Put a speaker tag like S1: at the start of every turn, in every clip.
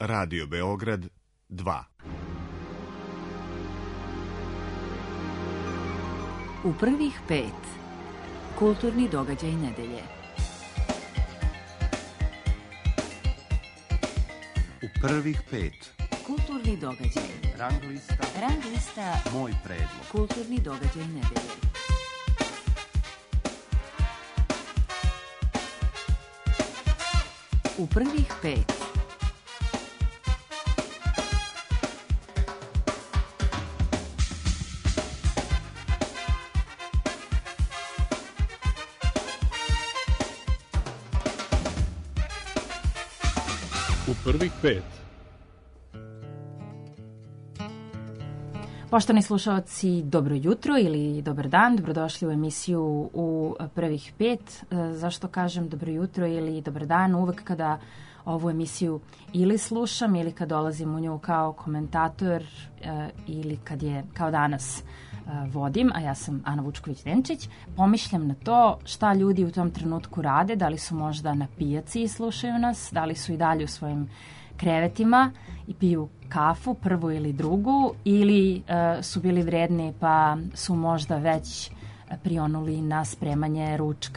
S1: Radio Beograd 2.
S2: U prvih 5. Kulturni događaj nedelje.
S3: U prvih 5.
S2: Kulturni događaj.
S3: Rang lista. Moj predlog.
S2: Kulturni događaj nedelje. U prvih 5.
S4: U prvih 5.
S5: Poštovani slušaoci, dobro jutro ili dobar dan, dobrodošli u emisiju u prvih 5. Zašto kažem dobro jutro ili dobar dan? Uvek kada ovu emisiju ili slušam ili kad dolazim u nju kao komentator ili kad je kao danas vodim, a ja sam Ana Vučković-Denčić, pomišljam na to šta ljudi u tom trenutku rade, da li su možda na pijaci i slušaju nas, da li su i dalje u svojim krevetima i piju kafu, prvu ili drugu, ili su bili vredni pa su možda već prionuli na spremanje ručka.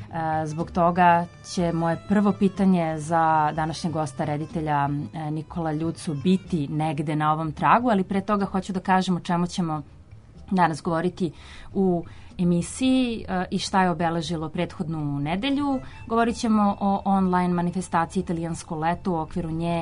S5: Zbog toga će moje prvo pitanje za današnjeg gosta, reditelja Nikola Ljucu, biti negde na ovom tragu, ali pre toga hoću da kažem o čemu ćemo danas govoriti u emisiji i šta je obeležilo prethodnu nedelju. Govorit ćemo o online manifestaciji Italijansko leto. U okviru nje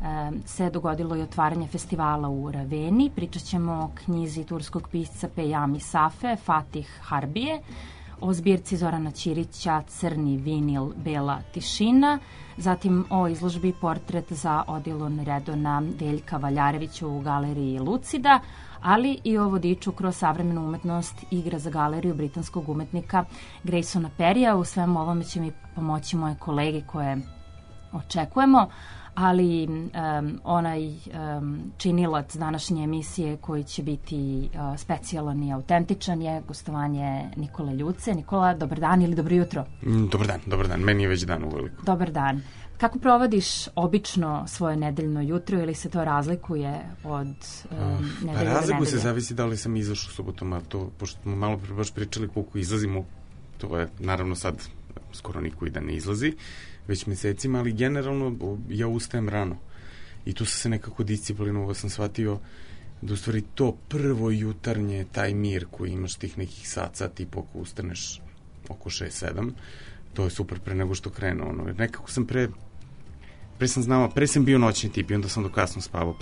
S5: se dogodilo i otvaranje festivala u Raveni. Pričat ćemo o knjizi turskog pisca Pejami Safe, Fatih Harbije, o zbirci Zorana Ćirića Crni vinil, bela tišina, zatim o izložbi Portret za Odilon Redona Veljka Valjarevića u galeriji Lucida, ali i o vodiču kroz savremenu umetnost Igra za galeriju britanskog umetnika Graysona Perrya. U svemu ovome će mi pomoći moje kolege koje očekujemo, ali onaj činilac današnje emisije koji će biti specijalan i autentičan je gostovanje Nikole Ljuce. Nikola, dobar dan ili dobro jutro?
S4: Dobar dan. Meni je već dan uveliko.
S5: Dobar dan. Kako provodiš obično svoje nedeljno jutro ili se to razlikuje od nedelje do nedelje?
S4: Razlikuje se, zavisi da li sam izašao subotom, a to, pošto smo malo baš pričali koliko izlazimo, to je naravno sad skoro niko i da ne izlazi, već mesecima, ali generalno ja ustajem rano. I tu sam se nekako disciplinovao, sam shvatio da u stvari to prvo jutarnje, taj mir koji imaš tih nekih sat i po ako ustaneš oko 6-7, to je super pre nego što krenu. Nekako sam pre sam bio noćni tip i onda sam do kasno spavao.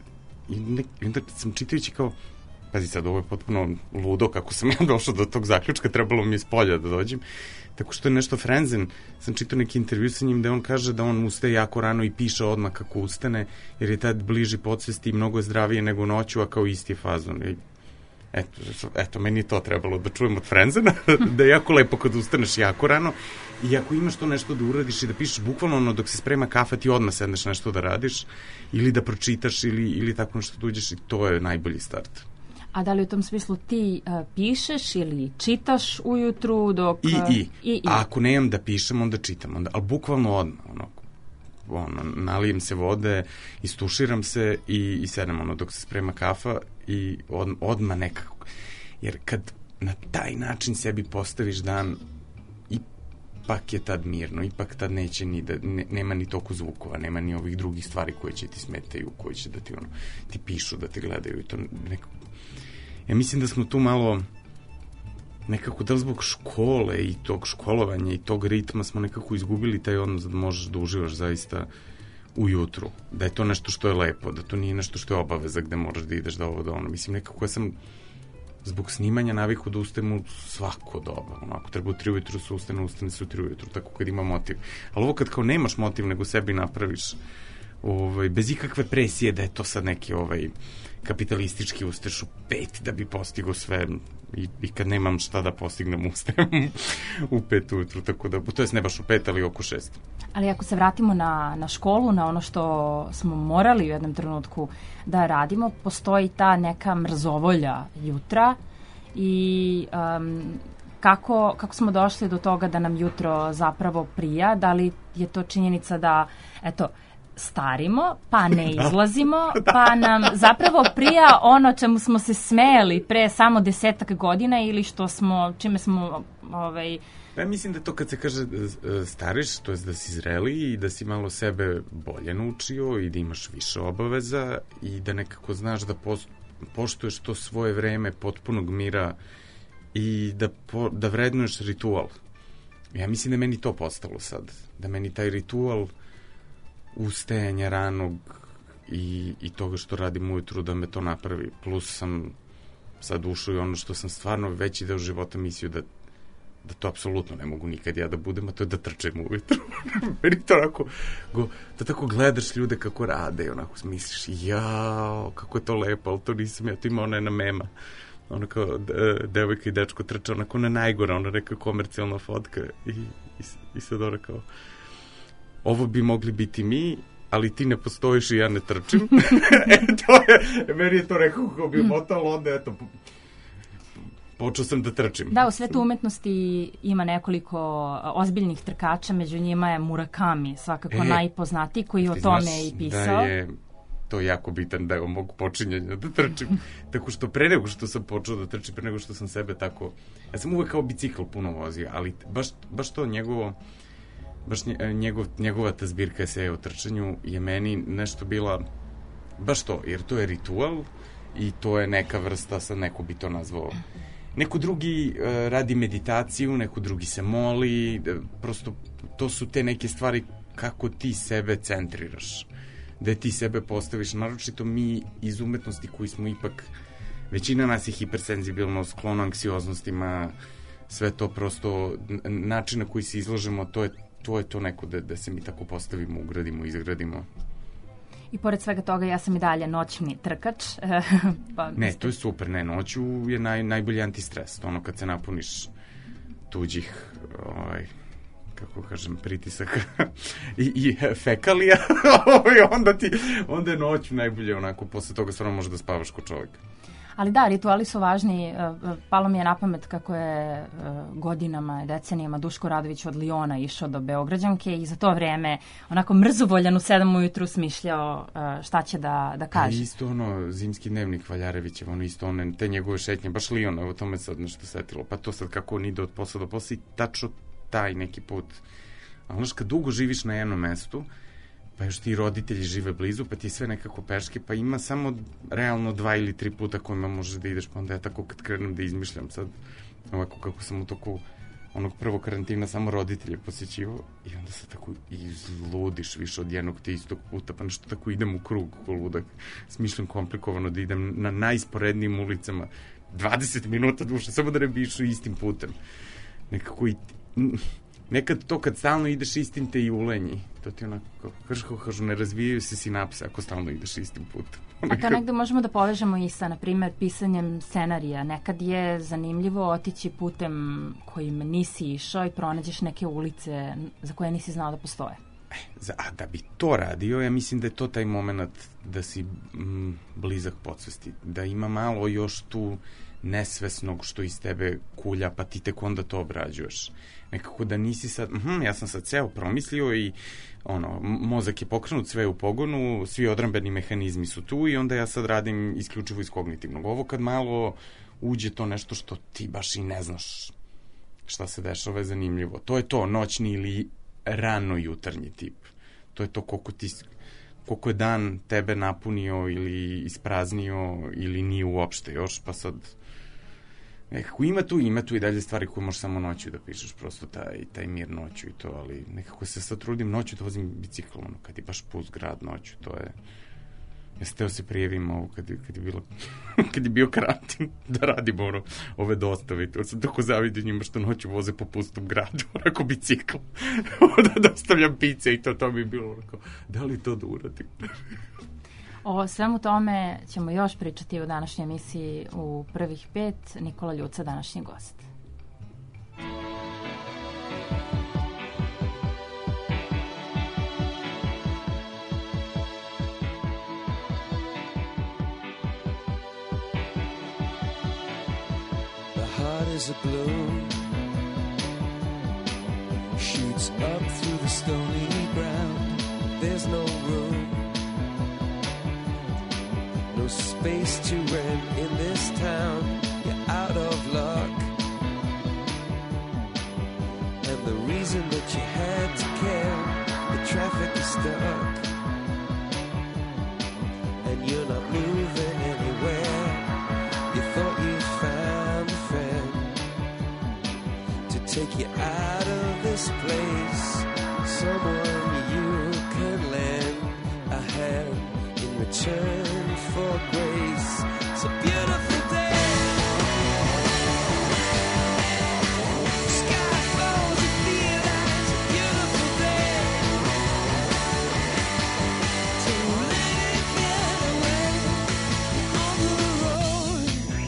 S4: I onda sam čitajući kao, pazi sad, ovo je potpuno ludo kako sam ja došao do tog zaključka, trebalo mi iz polja da dođem. Tako što je nešto Frenzen, sam čitao neki intervju sa njim gde on kaže da on ustaje jako rano i piše odmah kako ustane, jer je tad bliži podsvesti i mnogo je zdravije nego noću, a kao isti je fazon. Eto, meni je to trebalo da čujem od Frenzena, da je jako lepo kad ustaneš jako rano i ako imaš to nešto da uradiš i da pišeš bukvalno dok se sprema kafa, ti odmah sedneš nešto da radiš ili da pročitaš ili tako nešto da uđeš i to je najbolji start.
S5: A da li u tom smislu ti pišeš ili čitaš ujutru dok...
S4: I. A ako nemam da pišem, onda čitam. Ali bukvalno odmah. Nalijem se vode, istuširam se i sedem dok se sprema kafa i odmah nekako. Jer kad na taj način sebi postaviš dan, ipak je tad mirno, ipak tad neće ni da, nema ni toliko zvukova, nema ni ovih drugih stvari koje će ti smetaju, koje će da ti pišu, da ti gledaju i to nekako. Ja mislim da smo tu malo nekako, da li zbog škole i tog školovanja i tog ritma smo nekako izgubili taj odnos da možeš da uživaš zaista ujutru. Da je to nešto što je lepo, da to nije nešto što je obaveza gde moraš da ideš da ovo da ono. Mislim, nekako ja sam zbog snimanja naviku da ustajem u svako doba. Ako treba u 3 ujutru se ustane se u 3 ujutru, tako kad ima motiv. Ali ovo kad kao nemaš motiv, nego sebi napraviš bez ikakve presije da je to sad neki kapitalistički ustaješ u 5 da bi postigao sve i kad nemam šta da postignem ustajem u 5 ujutru, tako da, to jest ne baš u 5, ali oko 6.
S5: Ali ako se vratimo na školu, na ono što smo morali u jednom trenutku da radimo, postoji ta neka mrzovolja jutra i kako smo došli do toga da nam jutro zapravo prija, da li je to činjenica da, eto, starimo, pa ne izlazimo, pa nam zapravo prija ono čemu smo se smejali pre samo 10 godina ili čime smo
S4: Ja mislim da to kad se kaže stariš, to je da si zreli i da si malo sebe bolje naučio i da imaš više obaveza i da nekako znaš da poštuješ to svoje vreme potpunog mira i da vrednuješ ritual. Ja mislim da meni to postalo sad. Da meni taj ritual ustajanja ranog i toga što radim ujutru da me to napravi. Plus sam sad ušao i ono što sam stvarno veći deo života mislio da to apsolutno ne mogu nikad ja da budem, a to je da trčem ujutru. Meni to onako, da tako gledaš ljude kako rade i onako misliš, jao, kako je to lepo, ali to nisam ja, to ima ona jedna mema. Ono kao devojka i dečko trče onako na najgora, ona neka komercijalna fotka i sad ona kao ovo bi mogli biti mi, ali ti ne postojiš i ja ne trčim. Meni je to rekao kako bi motalo, onda eto, počeo sam da trčim.
S5: Da, u svetu umetnosti ima nekoliko ozbiljnih trkača, među njima je Murakami, svakako najpoznatiji, koji o tome i pisao.
S4: Da je to jako bitan deo mog počinjanja da trčim. Tako što pre nego što sam počeo da trčim, pre nego što sam sebe tako... Ja sam uvek kao bicikl puno vozio, ali baš to njegova ta zbirka eseja o trčanju je meni nešto bila baš to, jer to je ritual i to je neka vrsta, sad neko bi to nazvao, neko drugi radi meditaciju, neko drugi se moli, prosto to su te neke stvari kako ti sebe centriraš, da ti sebe postaviš, naročito mi iz umetnosti koji smo ipak, većina nas je hipersenzibilno, sklono anksioznostima, sve to prosto, način na koji se izlažemo, to je to neko da se mi tako postavimo, ugradimo, izgradimo.
S5: I pored svega toga ja sam i dalje noćni trkač.
S4: Ne, to je super, ne, noću je najbolji antistres, ono kad se napuniš tuđih, kako kažem, pritisaka i fekalija, onda je noć najbolje, onako, posle toga stvarno može da spavaš ko čovjek.
S5: Ali da, rituali su važni. Palo mi je na pamet kako je godinama, decenijama Duško Radović od Liona išao do Beograđanke i za to vreme onako mrzovoljan u 7 ujutru smišljao šta će da kaže.
S4: Isto zimski dnevnik Valjarevićev, isto te njegove šetnje, baš Liona, evo to me sad nešto setilo. Pa to sad kako on ide od posla do posla i tačno taj neki put. A znaš, kad dugo živiš na jednom mestu, pa još ti roditelji žive blizu, pa ti sve nekako peške, pa ima samo realno 2 ili 3 puta kojima možeš da ideš, pa onda ja tako kad krenem da izmišljam sad, ovako kako sam u toku onog prvog karantina samo roditelje posjećivao i onda se tako izludiš više od jednog te istog puta, pa nešto tako idem u krug ko ludak, smišljam komplikovano da idem na najsporednijim ulicama 20 minuta duše, samo da ne bi išao istim putem. Nekako nekad to kad stalno ideš istim te i ulenji. To ti onako, kažu, ne razvijaju se sinapse ako stalno ideš istim putem.
S5: A to negde možemo da povežemo i sa, na primjer, pisanjem scenarija. Nekad je zanimljivo otići putem kojim nisi išao i pronađeš neke ulice za koje nisi znao da postoje.
S4: A da bi to radio, ja mislim da je to taj moment da si blizak podsvesti. Da ima malo još tu nesvesnog što iz tebe kulja, pa ti tek onda to obrađuješ. Nekako da nisi sad, ja sam sad ceo promislio i mozak je pokrenut, sve je u pogonu, svi odbrambeni mehanizmi su tu i onda ja sad radim isključivo iz kognitivnog. Ovo kad malo uđe to nešto što ti baš i ne znaš šta se dešava je zanimljivo. To je to, noćni ili rano jutarnji tip. To je to koliko je dan tebe napunio ili ispraznio ili nije uopšte još, pa sad nekako ima tu i dalje stvari koje možeš samo noću da pišeš, prosto taj mir noću i to, ali nekako se sad trudim noću da vozim bicikl, kad je baš pust grad noću, to je... Ja sam teo se prijevim ovo kad je bio karantin da radim ove dostave. To sam tako zavidio njima što noću voze po pustom gradu, onako bicikl. Da dostavljam pice i to mi je bilo onako, da li to da uradim?
S5: O svemu tome ćemo još pričati u današnjoj emisiji u prvih 5. Nikola Ljuca, današnji gost.
S6: Is a blow shoots up through the stony ground. there's no room, no space to rent in this town. You're out of luck, and the reason that you had to care, the traffic is stuck, and you're not moving anywhere. You thought you found a friend to take you out of this place, someone you can lend a hand in return for grace. It's a beautiful day. Sky falls, you feel like it's a beautiful day. To let it get away on the road,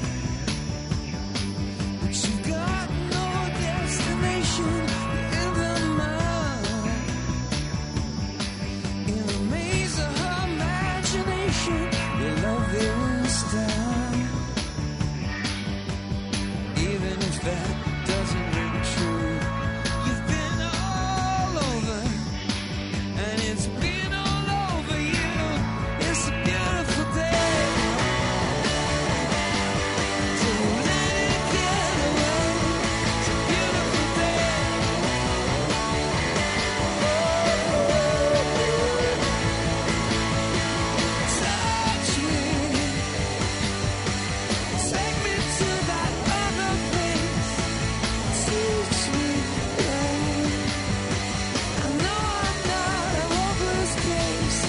S6: but you've got no destination in the mind. In a maze of her imagination, your love is done. Even if that doesn't ring true, you've been all over, and it's been all over you. It's a beautiful day. To let it get away. It's a beautiful day. Touch me, take me to that other place. Teach me, babe. I know I'm not a hopeless case.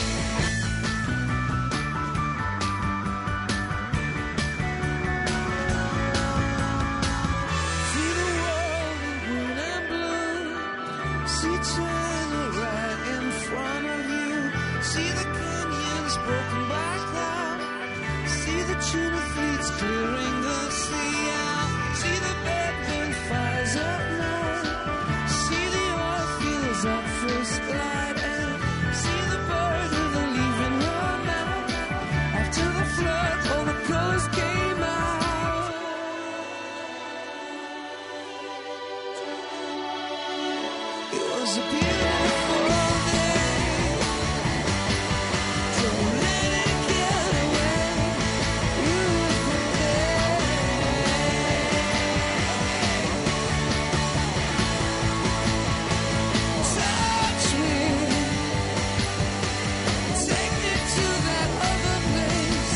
S6: See the world in green and blue. See China right in front of you. See the canyons broken by cloud. See the tuna fleets clearing the sea out. See the bedroom fires at night. See the oil fields up first light. And see the bird with a leaf in her mouth. After the flood, all the colors came out. It was a beautiful day. Don't let it get away. Beautiful day. Touch me, take me to that other place.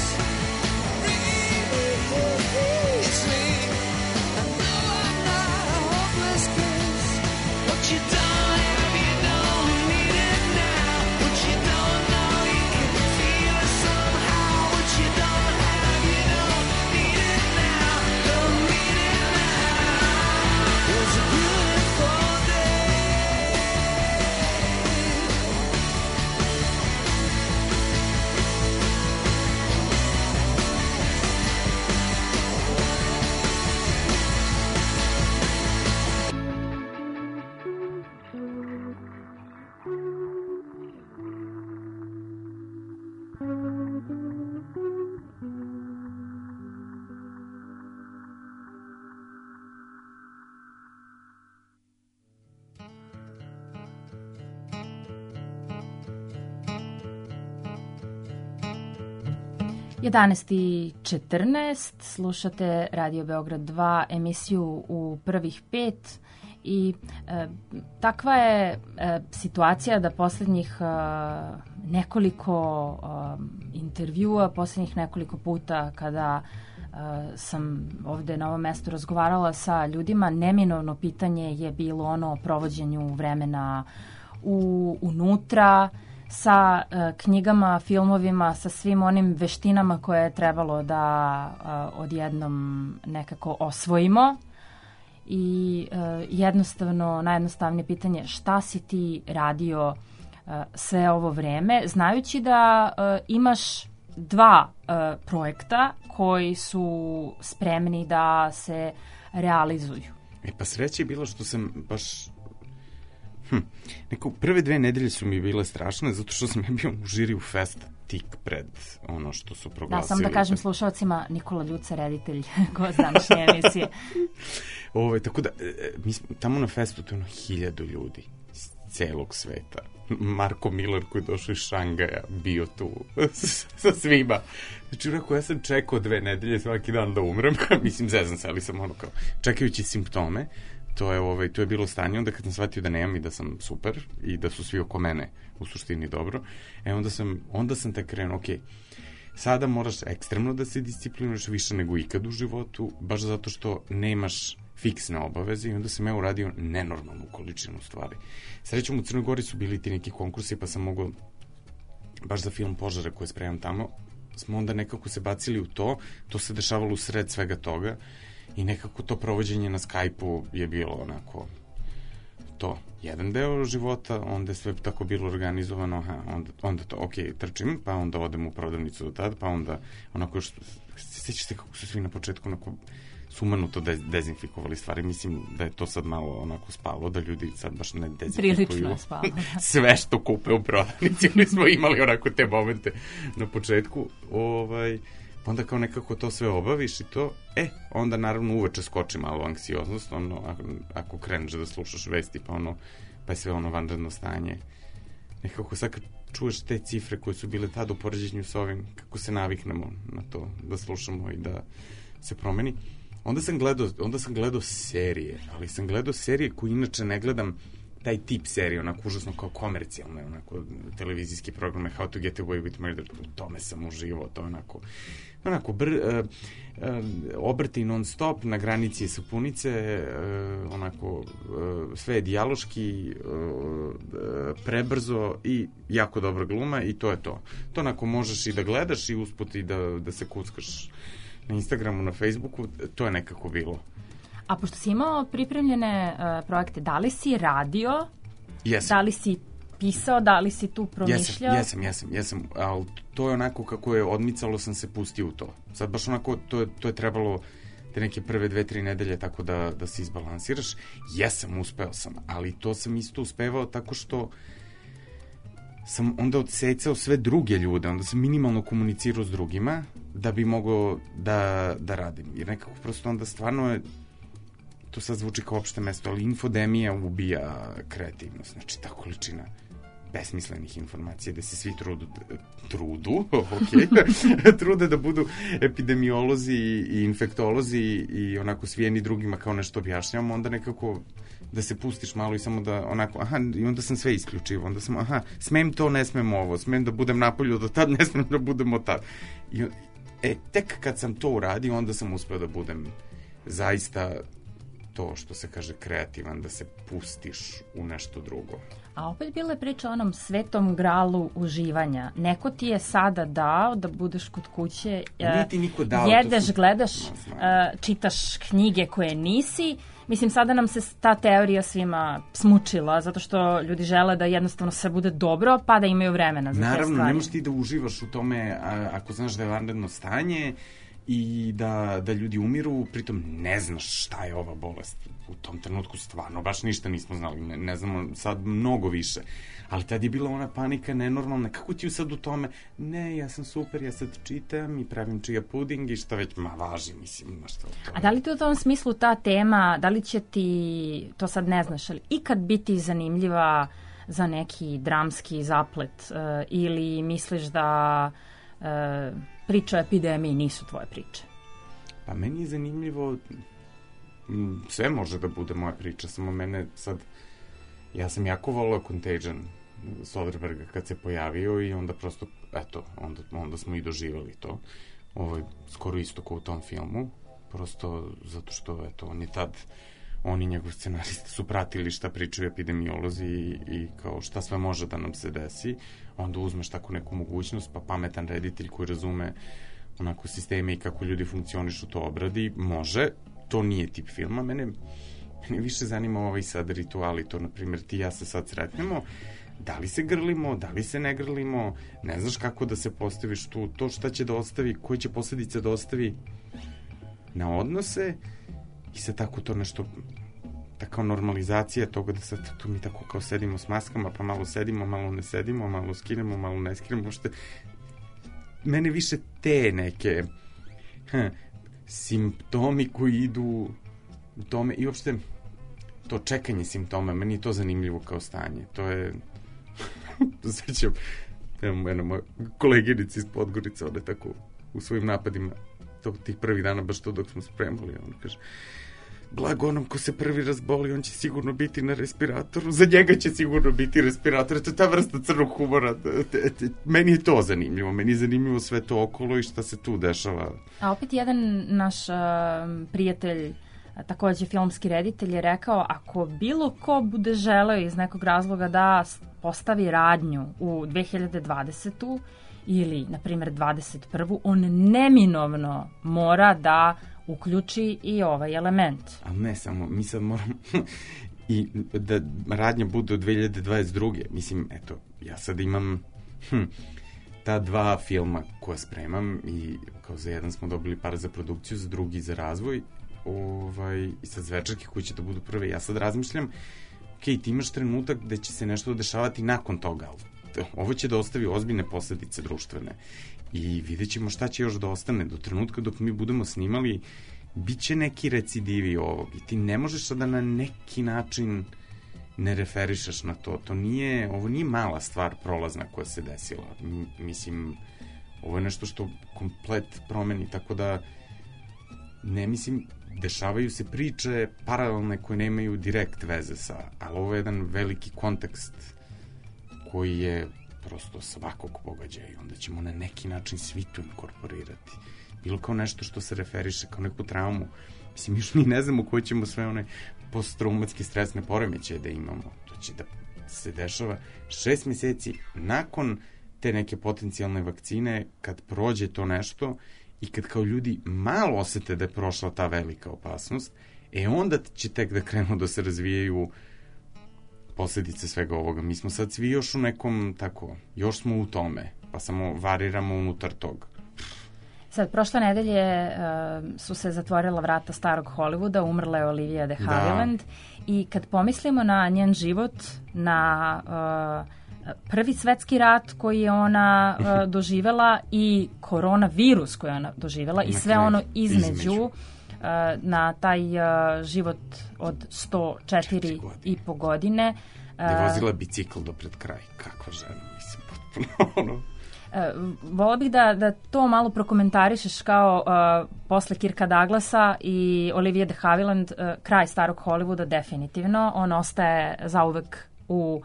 S6: Reach me. I know I'm not a hopeless case. What you don't have, you don't need it now. What you don't know, you can feel it somehow. What you don't have, you don't need it now. Don't need it now. It was a beautiful day.
S5: Je 11:14, slušate Radio Beograd 2, emisiju u prvih 5 i takva je situacija da posljednjih nekoliko intervjua, posljednjih nekoliko puta kada sam ovde na ovom mestu razgovarala sa ljudima, neminovno pitanje je bilo ono o provođenju vremena unutra, sa knjigama, filmovima, sa svim onim veštinama koje je trebalo da odjednom nekako osvojimo. I jednostavno, najjednostavnije pitanje, šta si ti radio sve ovo vreme, znajući da imaš dva projekta koji su spremni da se realizuju.
S4: Pa sreće je bilo što sam baš prve 2 nedelje su mi bile strašne zato što sam ja bio u žiriju festa tik pred ono što su proglasili.
S5: Da, samo da kažem slušalcima, Nikola Ljuca, reditelj gost današnje emisije.
S4: Tako da, mi smo tamo na festu, to je 1000 ljudi. celog sveta. Marko Miller koji je došao iz Šangaja, bio tu sa svima. Znači, ja sam čekao 2 nedelje svaki dan da umrem, mislim, zezam se, ali sam ono kao, čekajući simptome, to je bilo stanje, onda kad sam shvatio da nemam i da sam super i da su svi oko mene u suštini dobro, onda sam te krenuo, ok, sada moraš ekstremno da se disciplinuješ više nego ikad u životu, baš zato što nemaš fiksne obaveze i onda sam ja uradio nenormalnu količinu stvari. Srećom, u Crnoj Gori su bili ti neki konkursi, pa sam mogao, baš za film Požare koje spremam tamo, smo onda nekako se bacili u to se dešavalo u sred svega toga i nekako to provođenje na Skype-u je bilo onako to, jedan deo života, onda je sve tako bilo organizovano, onda to, ok, trčim, pa onda odem u prodavnicu do tada, pa onda onako još, sećaš se kako su svi na početku onako sumanuto dezinfikovali stvari, mislim da je to sad malo onako spalo, da ljudi sad baš ne dezinfikuju.
S5: Prilično je spalo, da.
S4: Sve što kupe u prodavnici, ali smo imali onako te momente na početku, onda kao nekako to sve obaviš i to, onda naravno uveče skoči malo anksioznost, ako kreneš da slušaš vesti, pa je sve vanredno stanje. Nekako sad kad čuješ te cifre koje su bile tada u poređenju s ovim, kako se naviknemo na to, da slušamo i da se promeni. Onda sam gledao serije, ali sam gledao serije koje inače ne gledam taj tip serije, onako užasno kao komercijalne, onako televizijski programe, How to Get Away with Murder, u tome sam uživao, to onako obrti non stop, na granici je sapunice, onako sve je dijaloški, prebrzo i jako dobra gluma i to je to. To onako možeš i da gledaš i usput i da se kuckaš na Instagramu, na Facebooku, to je nekako bilo.
S5: A pošto si imao pripremljene projekte, da li si radio?
S4: Jesam.
S5: Da li si pisao, da li si tu promišljao?
S4: Jesam, ali to je onako kako je odmicalo, sam se pustio u to. Sad baš onako, to je trebalo te neke prve 2-3 nedelje tako da se izbalansiraš. Uspeo sam, ali to sam isto uspevao tako što sam onda odsecao sve druge ljude, onda sam minimalno komunicirao s drugima da bi mogao da radim. Jer nekako prosto onda stvarno je, to sad zvuči kao opšte mesto, ali infodemija ubija kreativnost. Znači, ta količina besmislenih informacija, da se svi trude da budu epidemiolozi i infektolozi i onako svi jedni drugima kao nešto objašnjavamo, onda nekako da se pustiš malo i samo da onako, i onda sam sve isključivo, onda sam, smem to, ne smem ovo, smem da budem napolju do tad, ne smem da budem od tad. Tek kad sam to uradio, onda sam uspeo da budem zaista to što se kaže kreativan, da se pustiš u nešto drugo.
S5: A opet bila je priča o onom svetom gralu uživanja. Neko ti je sada dao da budeš kod kuće, jedeš, gledaš, čitaš knjige koje nisi. Mislim, sada nam se ta teorija svima smučila, zato što ljudi žele da jednostavno sve bude dobro, pa da imaju vremena za te stvari.
S4: Naravno, nemaš ti da uživaš u tome ako znaš da je vanredno stanje i da ljudi umiru, pritom ne znaš šta je ova bolest. U tom trenutku stvarno baš ništa nismo znali, ne znamo sad mnogo više. Ali tad je bila ona panika nenormalna, kako ti sad u tome? Ne, ja sam super, ja sad čitam i pravim čija puding i šta već, važi, mislim, na šta.
S5: A da li ti u tom smislu ta tema, da li će ti, to sad ne znaš, ali ikad biti zanimljiva za neki dramski zaplet ili misliš da priče o epidemiji nisu tvoje priče?
S4: Pa meni je zanimljivo, sve može da bude moja priča, samo mene sad, ja sam jako volao Contagion Soderberga kad se pojavio i onda prosto, onda smo i doživali to. Ovo je skoro isto kao u tom filmu, prosto zato što, on je tad, on i njegov scenarista su pratili šta pričaju epidemiolozi i kao šta sve može da nam se desi, onda uzmeš takvu neku mogućnost, pa pametan reditelj koji razume onako sisteme i kako ljudi funkcionišu to obradi, može, to nije tip filma, mene više zanima ovaj sad rituali, to na primjer ti i ja se sad sretnemo, da li se grlimo, da li se ne grlimo, ne znaš kako da se postaviš tu, to šta će da ostavi, koje će posledice da ostavi na odnose i sad tako to nešto, tako normalizacija toga da sad tu mi tako kao sedimo s maskama, pa malo sedimo, malo ne sedimo, malo skinemo, malo ne skinemo, što mene više te neke simptomi koji idu u tome i uopšte to čekanje simptoma, meni je to zanimljivo kao stanje. To je... Svećam, jedna moja koleginica iz Podgorice, ona je tako u svojim napadima tih prvih dana, baš to dok smo spremali, ona kaže, blago onom ko se prvi razboli, on će sigurno biti na respiratoru, za njega će sigurno biti respirator, to je ta vrsta crnog humora. Meni je to zanimljivo, meni je zanimljivo sve to okolo i šta se tu dešava.
S5: A opet jedan naš prijatelj, takođe filmski reditelj, je rekao, ako bilo ko bude želeo iz nekog razloga da postavi radnju u 2020. ili, na primjer, 21. on neminovno mora da uključi i ovaj element.
S4: Ali ne samo, mi sad moramo i da radnja bude od 2022. Mislim, eto, ja sad imam ta 2 filma koja spremam i kao za jedan smo dobili par za produkciju, za drugi za razvoj, i sad zvečarke koji će da budu prve. Ja sad razmišljam, ti imaš trenutak gde će se nešto dešavati nakon toga, ovo će da ostavi ozbiljne posledice društvene i vidjet ćemo šta će još da ostane do trenutka dok mi budemo snimali, bit će neki recidivi ovog i ti ne možeš da na neki način ne referišeš na to. Ovo nije mala stvar prolazna koja se desila. Mislim, ovo je nešto što komplet promeni, tako da ne mislim, dešavaju se priče paralelne koje nemaju direkt veze sa, ali ovo je jedan veliki kontekst koji je prosto svakog pogađa i onda ćemo na neki način svi to inkorporirati. Bilo kao nešto što se referiše, kao neku traumu. Mislim, još mi ne znamo koje ćemo sve one posttraumatske stresne poremećaje da imamo. To će da se dešava 6 meseci nakon te neke potencijalne vakcine, kad prođe to nešto i kad kao ljudi malo osete da je prošla ta velika opasnost, onda će tek da krenu da se razvijaju posledice svega ovoga. Mi smo sad svi još u nekom, tako, još smo u tome, pa samo variramo unutar toga.
S5: Sad, prošle nedelje su se zatvorila vrata starog Hollywooda, umrla je Olivia de Havilland i kad pomislimo na njen život, na prvi svetski rat koji je ona doživela i koronavirus koji je ona doživela i sve ono između. Na taj život od 104,5 godine.
S4: Je vozila bicikl do pred kraj. Kakva žena, mislim, potpuno
S5: Vola bih da to malo prokomentarišeš kao posle Kirka Douglasa i Olivia de Havilland, kraj starog Hollywooda definitivno. On ostaje zauvek u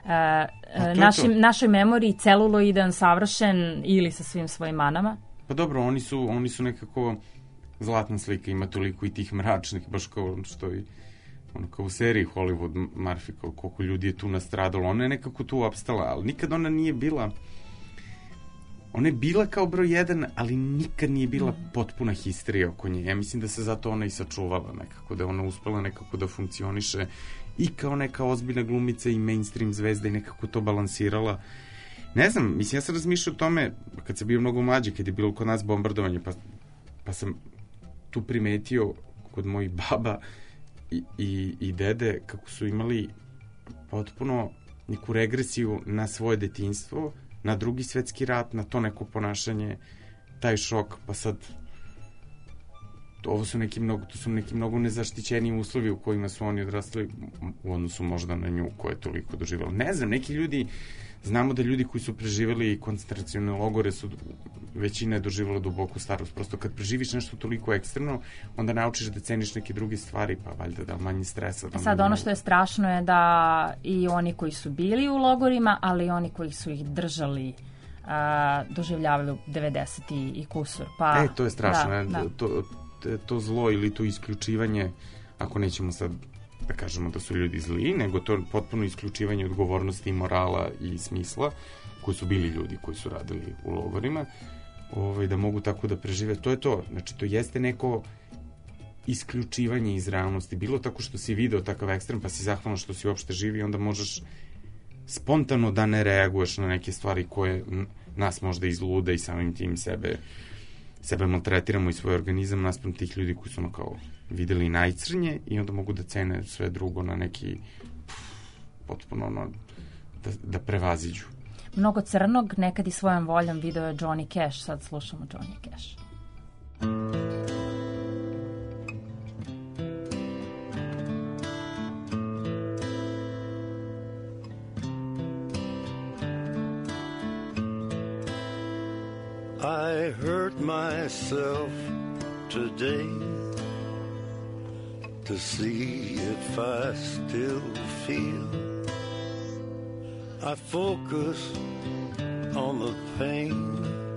S5: našoj memoriji celuloidan, savršen ili sa svim svojim manama.
S4: Pa dobro, oni su nekako zlatna slika, ima toliko i tih mračnih, baš kao što i kao u seriji Hollywood Murphy, koliko ljudi je tu nastradalo. Ona je nekako tu opstala, ali nikad ona nije bila, ona je bila kao broj 1, ali nikad nije bila potpuna histerija oko nje. Ja mislim da se zato ona i sačuvala nekako, da je ona uspela nekako da funkcioniše i kao neka ozbiljna glumica i mainstream zvezda i nekako to balansirala. Ne znam, mislim, ja sam razmišljao o tome kad sam bio mnogo mlađi, kad je bilo kod nas bombardovanje, pa sam tu primetio kod mojih baba i dede kako su imali potpuno neku regresiju na svoje detinjstvo, na drugi svetski rat, na to neko ponašanje, taj šok, pa sad to su neki mnogo nezaštićeni uslovi u kojima su oni odrastali u odnosu možda na nju koja je toliko doživjela. Ne znam, neki ljudi, znamo da ljudi koji su preživjeli koncentracione logore su većina je doživjela duboku starost. Prosto kad preživiš nešto toliko ekstremno, onda naučiš da ceniš neke druge stvari, pa valjda da manje stresa.
S5: Sad ono što je strašno je da i oni koji su bili u logorima, ali i oni koji su ih držali doživljavaju 90 i kusur. Pa,
S4: to je strašno. To zlo ili to isključivanje, ako nećemo sad da kažemo da su ljudi zli, nego to potpuno isključivanje odgovornosti i morala i smisla koji su bili ljudi koji su radili u logorima, da mogu tako da prežive. To je to. Znači, to jeste neko isključivanje iz realnosti. Bilo tako što si video takav ekstrem, pa si zahvalan što si uopšte živi i onda možeš spontano da ne reaguješ na neke stvari koje nas možda izlude i samim tim sebe maltretiramo i svoj organizam naspram tih ljudi koji su kao videli najcrnje i onda mogu da cene sve drugo na neki potpuno da prevaziđu.
S5: Mnogo crnog, nekad i svojom voljom video je Johnny Cash, sad slušamo Johnny Cash.
S7: I hurt myself today to see if I still feel. I focus on the pain,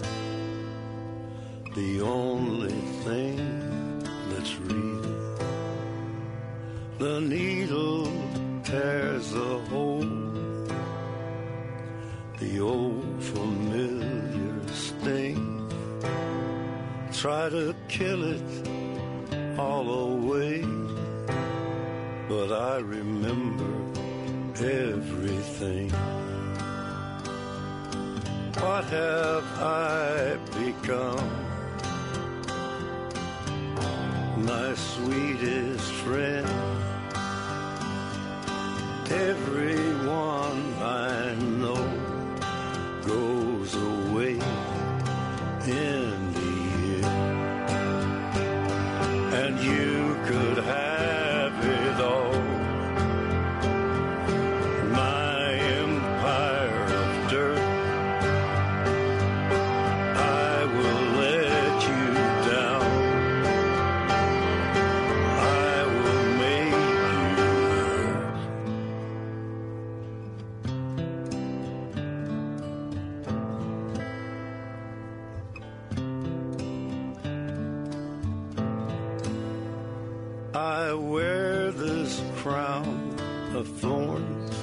S7: the only thing that's real. The needle tears a hole, the old familiar sting. Try to kill it all away, but I remember everything. What have I become? My sweetest friend. Everyone I know goes away in the end, and you could have it all. My empire of dirt, I will let you down. I will make you hurt. I wear this crown of thorns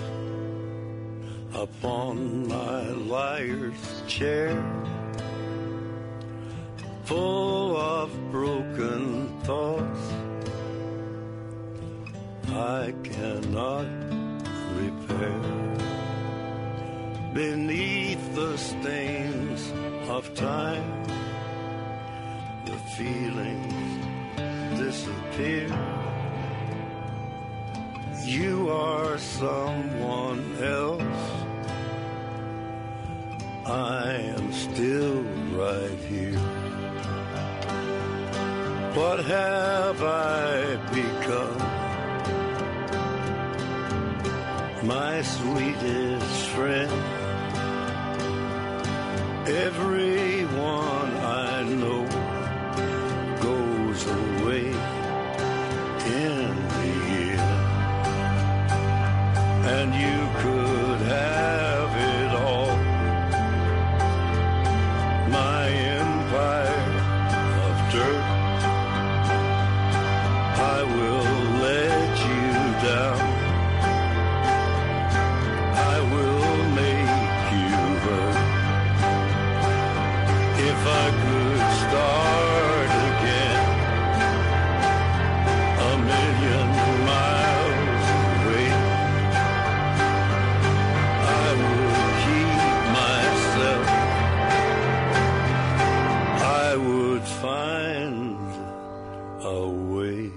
S7: upon my liar's chair, full of broken thoughts I cannot repair. Beneath the stains of time, the feelings disappear. You are someone else. I am still right here. What have I become? My sweetest friend. Everyone I know goes away in the end, and you could have it all. My empire of dirt, I will let you down. I will make you hurt. If I could start again, a million miles away, I would keep myself. I would find a way.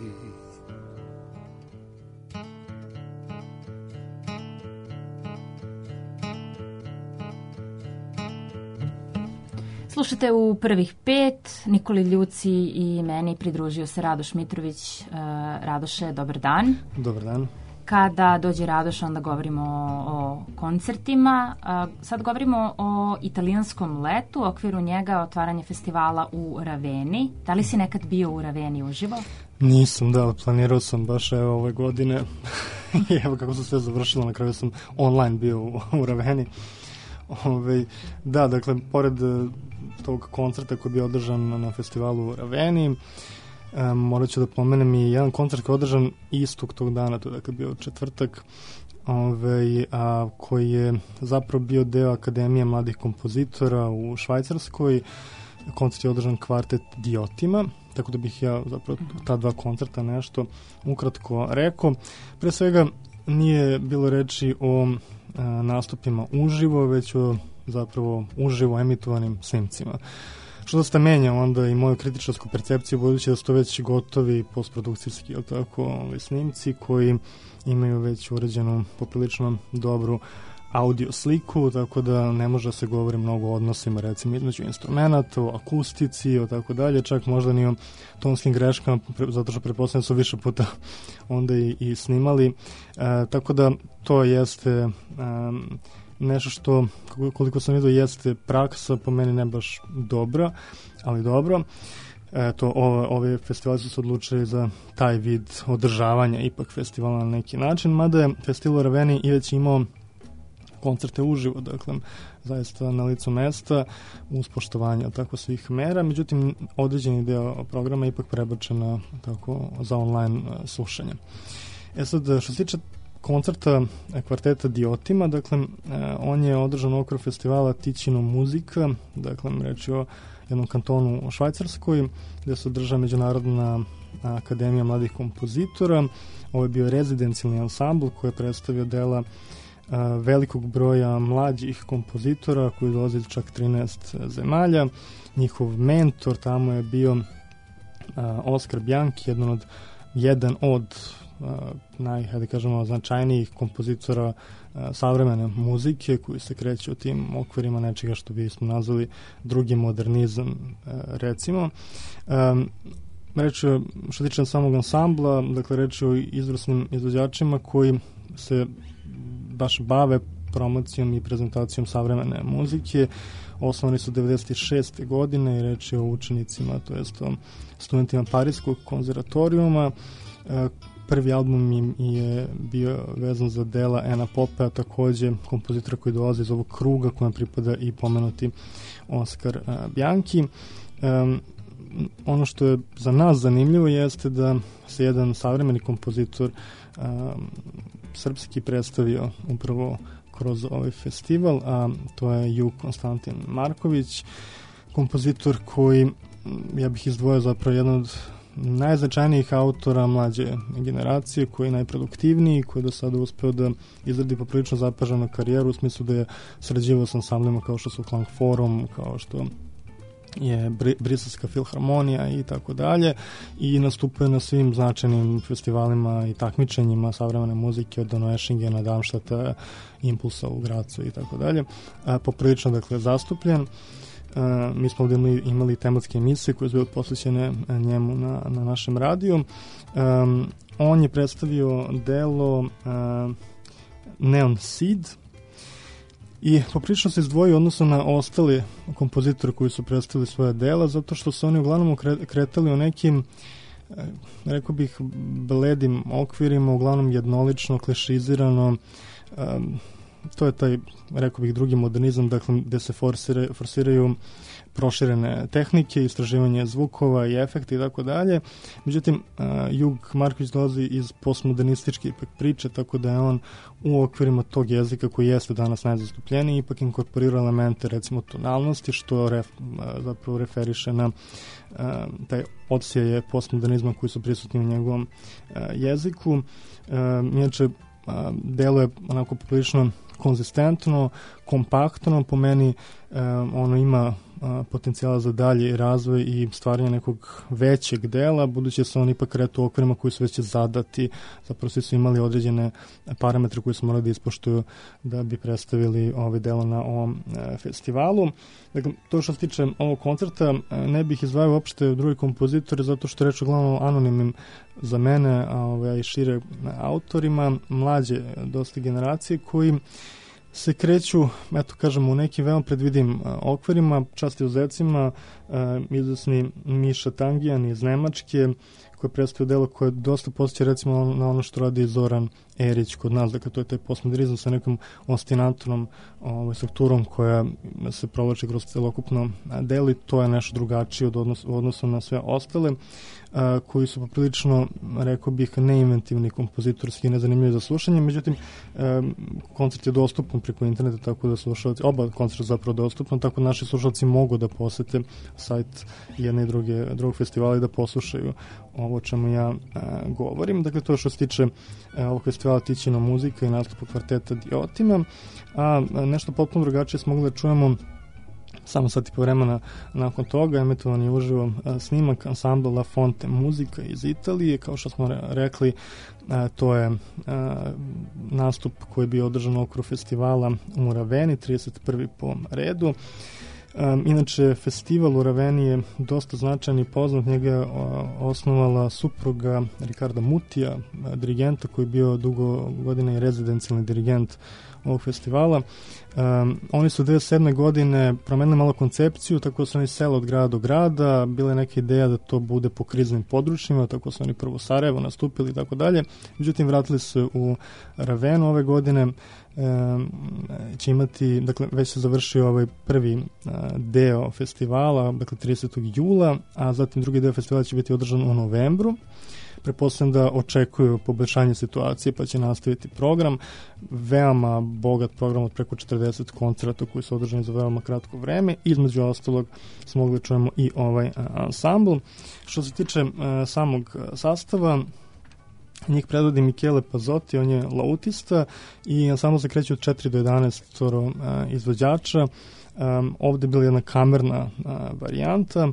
S5: Slušate u prvih 5, Nikoli Ljuci i meni pridružio se Radoš Mitrović. Radoše, dobar dan.
S8: Dobar dan.
S5: Kada dođe Radoš, onda govorimo o koncertima. Sad govorimo o italijanskom letu, u okviru njega otvaranje festivala u Raveni. Da li si nekad bio u Raveni uživo?
S8: Nisam, da, planirao sam baš ove godine. I evo kako su sve završilo, na kraju sam online bio u Raveni. Da, dakle, pored tog koncerta koji je bio održan na festivalu u Raveni, morat ću da pomenem i jedan koncert koji je održan istog tog dana, to je dakle bio četvrtak, koji je zapravo bio deo Akademije mladih kompozitora u Švajcarskoj. Koncert je održan kvartet Diotima, tako da bih ja zapravo ta dva koncerta nešto ukratko rekao. Pre svega nije bilo reči o nastupima uživo, već o zapravo uživo emitovanim snimcima. Što dosta menja onda i moju kritičarsku percepciju, budući da su to već gotovi postprodukcijski snimci koji imaju već uređenu poprilično dobru audio sliku, tako da ne može da se govori mnogo o odnosima, recimo između instrumenta, o akustici, o tako dalje, čak možda ni o tonskim greškama, zato što pretpostavljam su više puta onda i snimali. Tako da to jeste nešto što, koliko sam vidio, jeste praksa, po meni ne baš dobra, ali dobro. Ove festivali su se odlučili za taj vid održavanja ipak festivala na neki način, mada je festival u Raveni i već imao koncerte uživo, dakle, zaista na licu mesta, uz poštovanje tako svih mera, međutim, određeni deo programa je ipak prebačen tako za online slušanje. Sad, što se tiče koncerta kvarteta Diotima, dakle, on je održan u okviru festivala Ticino muzika, dakle, reč je o jednom kantonu u Švajcarskoj, gde se održava Međunarodna akademija mladih kompozitora. Ovo je bio rezidencijalni ansambl koji je predstavio dela velikog broja mlađih kompozitora koji dolaze iz čak 13 zemalja. Njihov mentor tamo je bio Oskar Bjanki, jedan od značajnijih kompozitora savremene muzike koji se kreće u tim okvirima nečega što bismo nazvali drugi modernizam, recimo. Reč je, što tiče samog ansambla, dakle reč je o izvrsnim izvođačima koji se baš bave promocijom i prezentacijom savremene muzike. Osnovani su 96. godine i reč je o učenicima, to jest o studentima Parijskog konzervatorijuma. Prvi album im je bio vezan za dela Ena Popea, takođe kompozitora koji dolaze iz ovog kruga kojem pripada i pomenuti Oskar Bjanki. Ono što je za nas zanimljivo jeste da se jedan savremeni kompozitor srpski predstavio upravo kroz ovaj festival, a to je Jug Konstantin Marković, kompozitor koji, ja bih izdvojio zapravo jedan od najznačajnijih autora mlađe generacije, koji je najproduktivniji, koji je do sada uspeo da izradi poprilično zapaženu karijeru, u smislu da je sređivao s ansamblima kao što su Klang Forum, kao što je Briselska filharmonija i tako dalje, i nastupuje na svim značajnim festivalima i takmičenjima savremene muzike, od Donaueschingena, Darmstadta, Impulsa u Gracu i tako dalje. Poprilično, dakle, zastupljen. Mi smo ovdje imali tematske emisije koje su bile posvećene njemu na našem radiju. On je predstavio delo Neon Seed i poprilično se izdvojio odnosno na ostale kompozitore koji su predstavili svoje dela, zato što su oni uglavnom kretali u nekim, rekao bih, bledim okvirima, uglavnom jednolično, klišizirano. To je taj, rekao bih, drugi modernizam, dakle, gde se forsiraju proširene tehnike, istraživanje zvukova i efekta i tako dalje. Međutim, Jug Marković dolazi iz postmodernističke priče, tako da je on u okvirima tog jezika koji jeste danas najzastupljeniji ipak inkorporirao elemente, recimo, tonalnosti, što zapravo referiše na taj odsjeje postmodernizma koji su prisutni u njegovom jeziku. Inače, delo je onako poprilično konzistentno, kompaktno, po meni ono ima potencijala za dalje razvoj i stvaranje nekog većeg dela, budući da se on ipak kretu u okvirima koji su već zadati, zapravo svi su imali određene parametre koji su morali da ispoštuju da bi predstavili ovaj delo na ovom festivalu. Dakle, to što se tiče ovog koncerta, ne bih izdvajao uopšte drugi kompozitore, zato što reč uglavnom anonimnim za mene, a i šire autorima, mlađe dosta generacije koji se kreću, eto kažemo, u nekim veoma predvidim okvirima, čast izuzecima, izvesni Miša Tangijan iz Nemačke, koji predstavio delo koje dosta posjeća recimo na ono što radi Zoran Erić kod nas, dakle to je taj postmodernizam sa nekom ostinatornom strukturom koja se provlači kroz celokupno delo i to je nešto drugačije u odnosu na sve ostale, koji su poprilično, rekao bih, neinventivni, kompozitorski, nezanimljivi za slušanje. Međutim, koncert je dostupan preko interneta, tako da slušalci, oba koncerta zapravo dostupno, tako da naši slušalci mogu da posete sajt jedne i drugog festivala i da poslušaju ovo o čemu ja govorim. Dakle, to što se tiče ovog festivala Ticino muzika i nastupa kvarteta Diotima, a nešto potpuno drugačije smo mogli da čujemo samo sat i po vremena nakon toga. Emitovan je uživo snimak ansambla La Fonte muzika iz Italije. Kao što smo rekli, to je nastup koji je bio održan u okviru festivala u Raveni, 31. po redu. Inače, festival u Raveni je dosta značajan i poznat. Njega je osnovala supruga Ricarda Mutija, dirigenta koji je bio dugo godina i rezidencijalni dirigent ovog festivala. Oni su 2007. godine promenili malo koncepciju, tako su oni sele od grada do grada, bila je neka ideja da to bude po kriznim područjima, tako su oni prvo Sarajevo nastupili i tako dalje. Međutim, vratili se u Ravenu ove godine, će imati, dakle, već se završio ovaj prvi deo festivala, dakle 30. jula, a zatim drugi deo festivala će biti održan u novembru. Pretpostavljam da očekuju poboljšanje situacije, pa će nastaviti program. Veoma bogat program od preko 40 koncerata koji su održani za veoma kratko vreme. Između ostalog smo mogli čujemo i ovaj ansambl. Što se tiče samog sastava, njih predvodi Michele Pazzotti, on je lautista i ansambl se kreće od 4 do 11 izvođača. Ovde je bila jedna kamerna varijanta,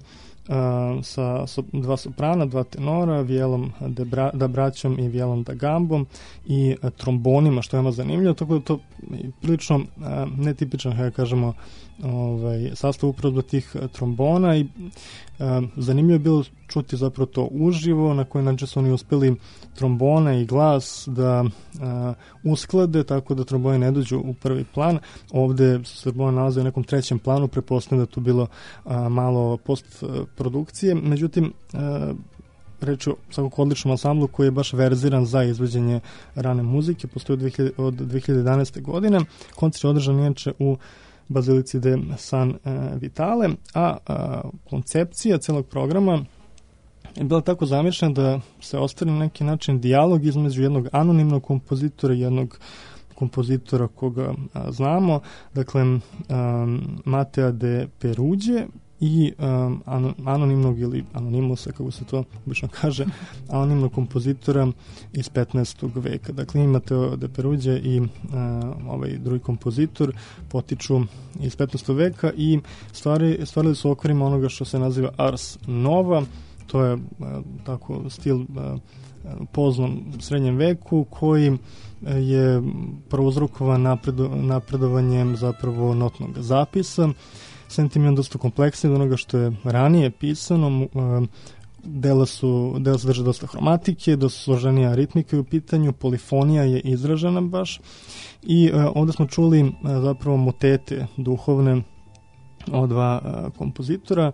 S8: sa dva soprana, dva tenora, vijelom da braćom i vijelom da gambom i trombonima, što je veoma zanimljivo, tako da to prilično netipičan, kako kažemo, sastav upravo do tih trombona i zanimljivo je bilo čuti zapravo to uživo, na koji način su oni uspeli trombone i glas da usklade, tako da tromboni ne dođu u prvi plan. Ovde se trombone nalaze u nekom trećem planu, pretpostavljam da tu bilo malo postprodukcije, međutim reč o svakako odličnom ansamblu koji je baš verziran za izvođenje rane muzike, postoji od 2011. godine. Koncert je održan inače u Bazilici de San Vitale, a koncepcija celog programa je bila tako zamišljena da se ostvari na neki način dijalog između jednog anonimnog kompozitora i jednog kompozitora koga znamo, dakle Matea de Peruđe i anonimnog ili anonimusa, kako se to obično kaže, anonimnog kompozitora iz 15. veka. Dakle, Mateo de Peruđe i ovaj drugi kompozitor potiču iz 15. veka i stvarili su okvirima onoga što se naziva Ars Nova, to je tako stil u poznom srednjem veku koji je prouzrokovan napredovanjem zapravo notnog zapisa. Sentiment dosta kompleksniji od onoga što je ranije pisano, dela sadrže dosta hromatike, dosta složenija ritmika u pitanju, polifonija je izražena baš i ovde smo čuli zapravo motete duhovne od dva kompozitora.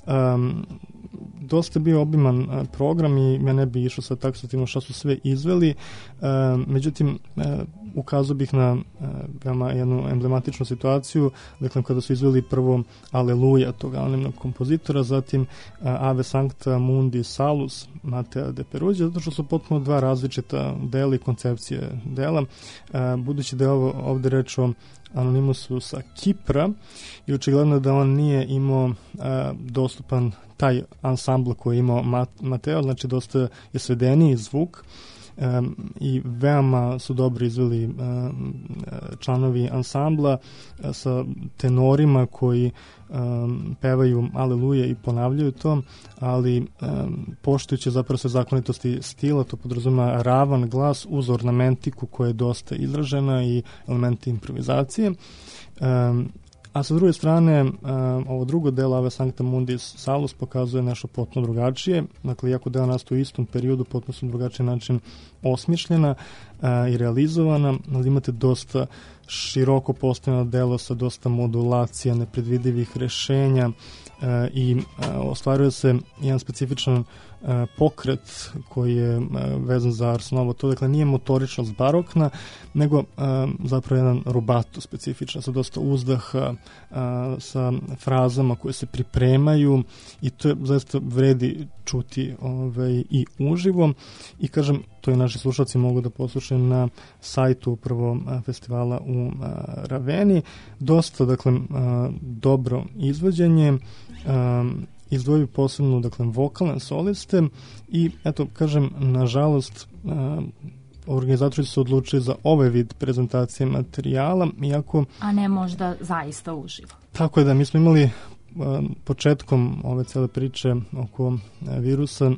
S8: Dosta je bio obiman program i ja ne bi išao sad taksativno šta su sve izveli, međutim ukazao bih na veoma jednu emblematičnu situaciju, dakle kada su izveli prvo Aleluja tog anonimnog kompozitora, zatim Ave Sancta Mundi Salus Matea de Peruđe, zato što su potpuno dva različita dela i koncepcije dela, budući da je ovde reč o Anonimusu sa Kipra i očigledno da on nije imao dostupan taj ansambl koji je imao Mateo, znači dosta je svedeniji zvuk i veoma su dobro izveli članovi ansambla sa tenorima koji pevaju Aleluja i ponavljaju to, ali poštujući zapravo sve zakonitosti stila, to podrazuma ravan glas uz ornamentiku koja je dosta izražena i elementi improvizacije. A sa druge strane, ovo drugo delo Ave Sancta Mundi Salus pokazuje nešto potpuno drugačije. Dakle, iako delo nastoji u istom periodu, potpuno su drugačiji način osmišljena i realizovana, ali imate dosta široko postavljeno delo sa dosta modulacija, nepredvidivih rešenja i ostvaruje se jedan specifičan pokret koji je vezan za Ars Nova. To dakle nije motoričnost barokna, nego zapravo jedan rubato specifičan sa dosta uzdaha, sa frazama koje se pripremaju i to je zaista vredi čuti i uživo i kažem, to i naši slušalci mogu da poslušaju na sajtu upravo festivala u Raveni. Dosta, dakle, dobro izvođenje, izdvojio posebno, dakle, vokalne soliste i, eto, kažem, nažalost, organizatori su odlučili za ovaj vid prezentacije materijala, iako... A ne možda zaista uživo. Tako je da, mi smo imali početkom ove cele priče oko virusa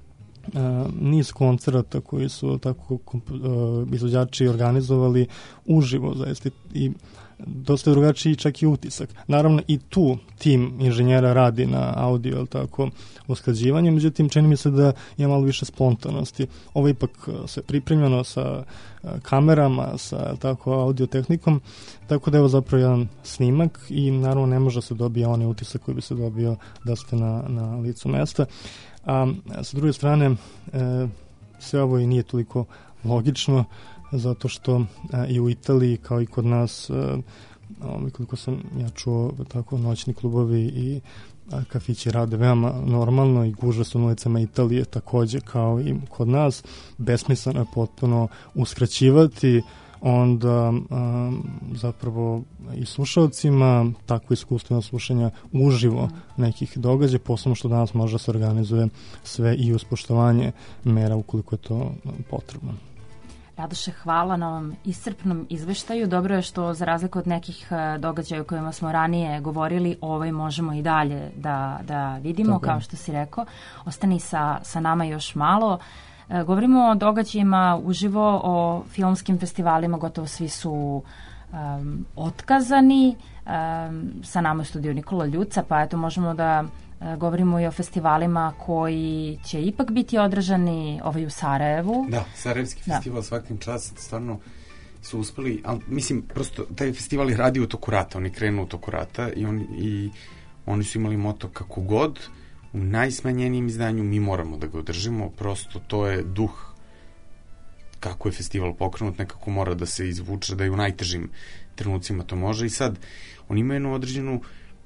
S8: niz koncerata koji su tako izvođači organizovali uživo, zaista, i dosta drugačiji čak i utisak. Naravno i tu tim inženjera radi na audio, jel tako, usklađivanje, međutim čini mi se da ima malo više spontanosti. Ovo je ipak sve pripremljeno sa kamerama, sa, jel tako, audio tehnikom, tako da je ovo zapravo jedan snimak i naravno ne može se dobije onaj utisak koji bi se dobio da ste na licu mesta. A sa druge strane, sve ovo i nije toliko logično, zato što i u Italiji kao i kod nas, koliko sam ja čuo, tako, noćni klubovi i kafići rade veoma normalno i gužve su na ulicama Italije takođe kao i kod nas. Besmisleno je potpuno uskraćivati onda zapravo i slušalcima takvo iskustveno slušanja uživo nekih događaja, posebno što danas može da se organizuje sve i uz poštovanje mera ukoliko je to potrebno.
S5: Radoše, hvala na ovom iscrpnom izveštaju. Dobro je što za razliku od nekih događaja o kojima smo ranije govorili, ovaj možemo i dalje da vidimo, tako, kao što si rekao. Ostani sa nama još malo. Govorimo o događajima uživo, o filmskim festivalima, gotovo svi su otkazani. Sa nama je studio Nikola Ljuca, pa eto možemo da govorimo i o festivalima koji će ipak biti održani u Sarajevu.
S4: Da, Sarajevski festival svakim čast stvarno su uspeli, ali mislim, prosto taj festival je radio u toku rata, oni krenu u toku rata i oni su imali moto kako god, u najsmanjenijem izdanju mi moramo da ga održimo, prosto to je duh kako je festival pokrenut, nekako mora da se izvuče, da i u najtežim trenucima to može i sad oni imaju jednu određenu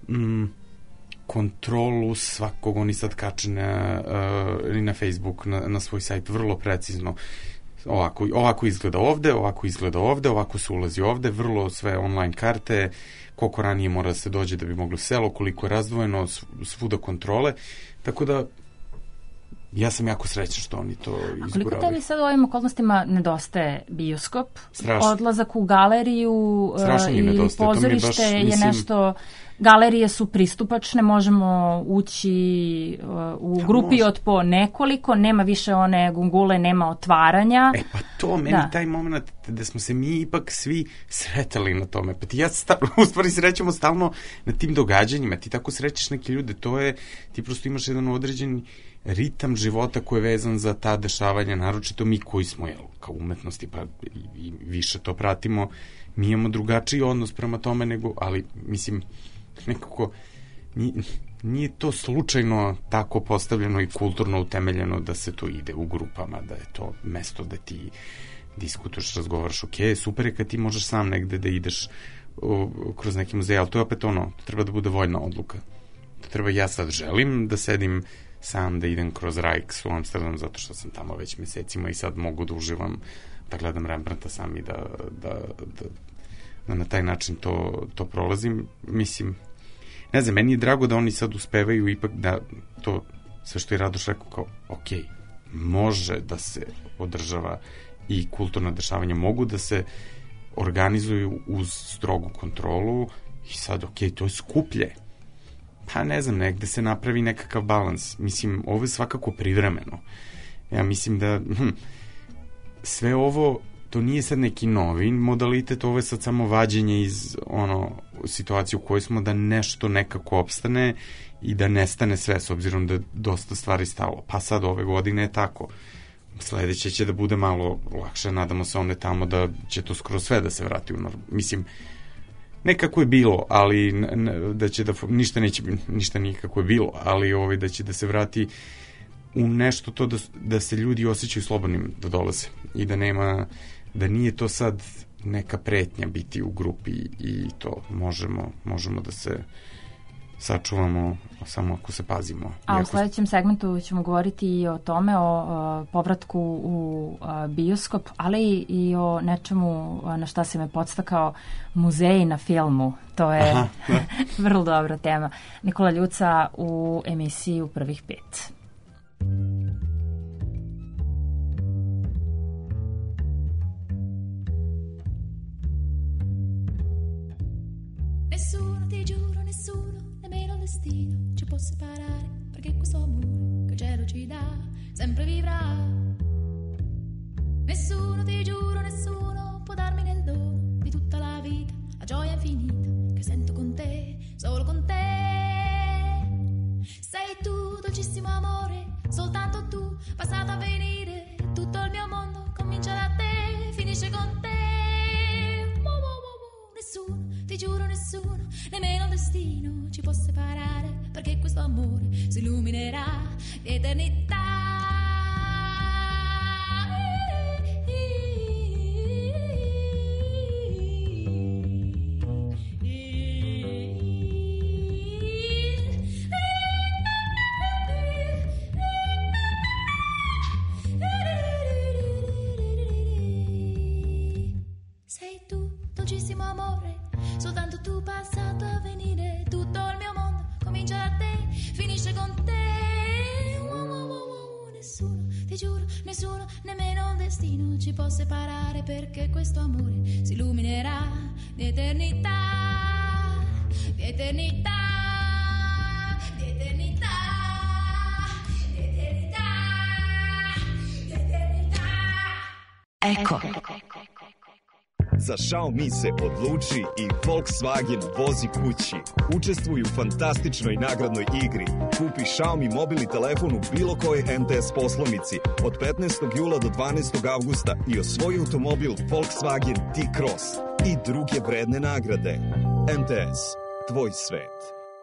S4: kontrolu svakog, oni sad kače na Facebook, na svoj sajt vrlo precizno, ovako izgleda ovde, ovako se ulazi ovde, vrlo sve online karte, koliko ranije mora da se dođe da bi moglo selo, koliko je razdvojeno, svuda kontrole, tako da ja sam jako srećan što oni to izguravaju.
S5: A koliko tebi sad u ovim okolnostima nedostaje bioskop?
S4: Strašno.
S5: Odlazak u galeriju ili pozorište je nešto... Galerije su pristupačne, možemo ući u grupi od po nekoliko, nema više one gungule, nema otvaranja.
S4: Pa to, meni taj moment da smo se mi ipak svi sretali na tome. Pa ti ja u stvari srećemo stalno na tim događanjima, ti tako srećeš neke ljude, to je, ti prosto imaš jedan određen ritam života koji je vezan za ta dešavanja, naročito mi koji smo, kao umetnosti, pa i više to pratimo, mi imamo drugačiji odnos prema tome nego, ali mislim, nekako nije to slučajno tako postavljeno i kulturno utemeljeno da se to ide u grupama, da je to mesto da ti diskutuješ, razgovaraš, super je kad ti možeš sam negde da ideš kroz neki muzej, ali to je opet to treba da bude voljna odluka. To treba, ja sad želim da sedim sam, da idem kroz Rijks u Amsterdam zato što sam tamo već mesecima i sad mogu da uživam, da gledam Rembrandta sam i da na taj način to prolazim. Mislim, ne znam, meni je drago da oni sad uspevaju ipak da to, sve što je Radoš rekao, kao, može da se održava i kulturna dešavanja, mogu da se organizuju uz strogu kontrolu i sad, to je skuplje. Pa ne znam, negde se napravi nekakav balans. Mislim, ovo je svakako privremeno. Ja mislim da sve ovo, to nije sad neki novi modalitet, ovo je sad samo vađenje iz situacije u kojoj smo da nešto nekako opstane i da nestane sve, s obzirom da je dosta stvari stalo. Pa sad ove godine je tako. Sledeće će da bude malo lakše, nadamo se one tamo da će to skoro sve da se vrati u mislim, nekako je bilo, ali da će da ništa nikako je bilo, ali da će da se vrati u nešto to da se ljudi osjećaju slobodnim da dolaze i da nije to sad neka pretnja biti u grupi i to možemo da se sačuvamo samo ako se pazimo.
S5: A u sledećem segmentu ćemo govoriti i o tome, o povratku u bioskop, ali i o nečemu na šta se me podstakao, muzeji na filmu. To je vrlo dobra tema. Nikola Ljuca u emisiji U prvih 5.
S9: Nessuno, ti giuro, nessuno, nemmeno il destino ci può separare, perché questo amore che il cielo ci dà sempre vivrà. Nessuno, ti giuro, nessuno può darmi nel dono di tutta la vita la gioia infinita che sento con te, solo con te. Sei tu, dolcissimo amore, soltanto tu, passato a venire, tutto il mio mondo comincia da te, finisce con te. Nessuno, ti giuro nessuno, nemmeno il destino ci può separare, perché questo amore si illuminerà di eternità. Sei tu, dolcissimo amore, soltanto tu, passato a venire, tutto il mio mondo comincia da te, finisce con te. Nessuno, ti giuro, nessuno, nemmeno il destino ci può separare, perché questo amore si illuminerà di eternità, di eternità, di eternità, di eternità, di eternità.
S2: Eko.
S10: Za Xiaomi se odluči i Volkswagen vozi kući. Učestvuj u fantastičnoj nagradnoj igri. Kupi Xiaomi mobilni telefon u bilo kojoj MTS poslovnici od 15. jula do 12. avgusta i osvoji automobil Volkswagen T-Cross i druge vredne nagrade. MTS, tvoj svet.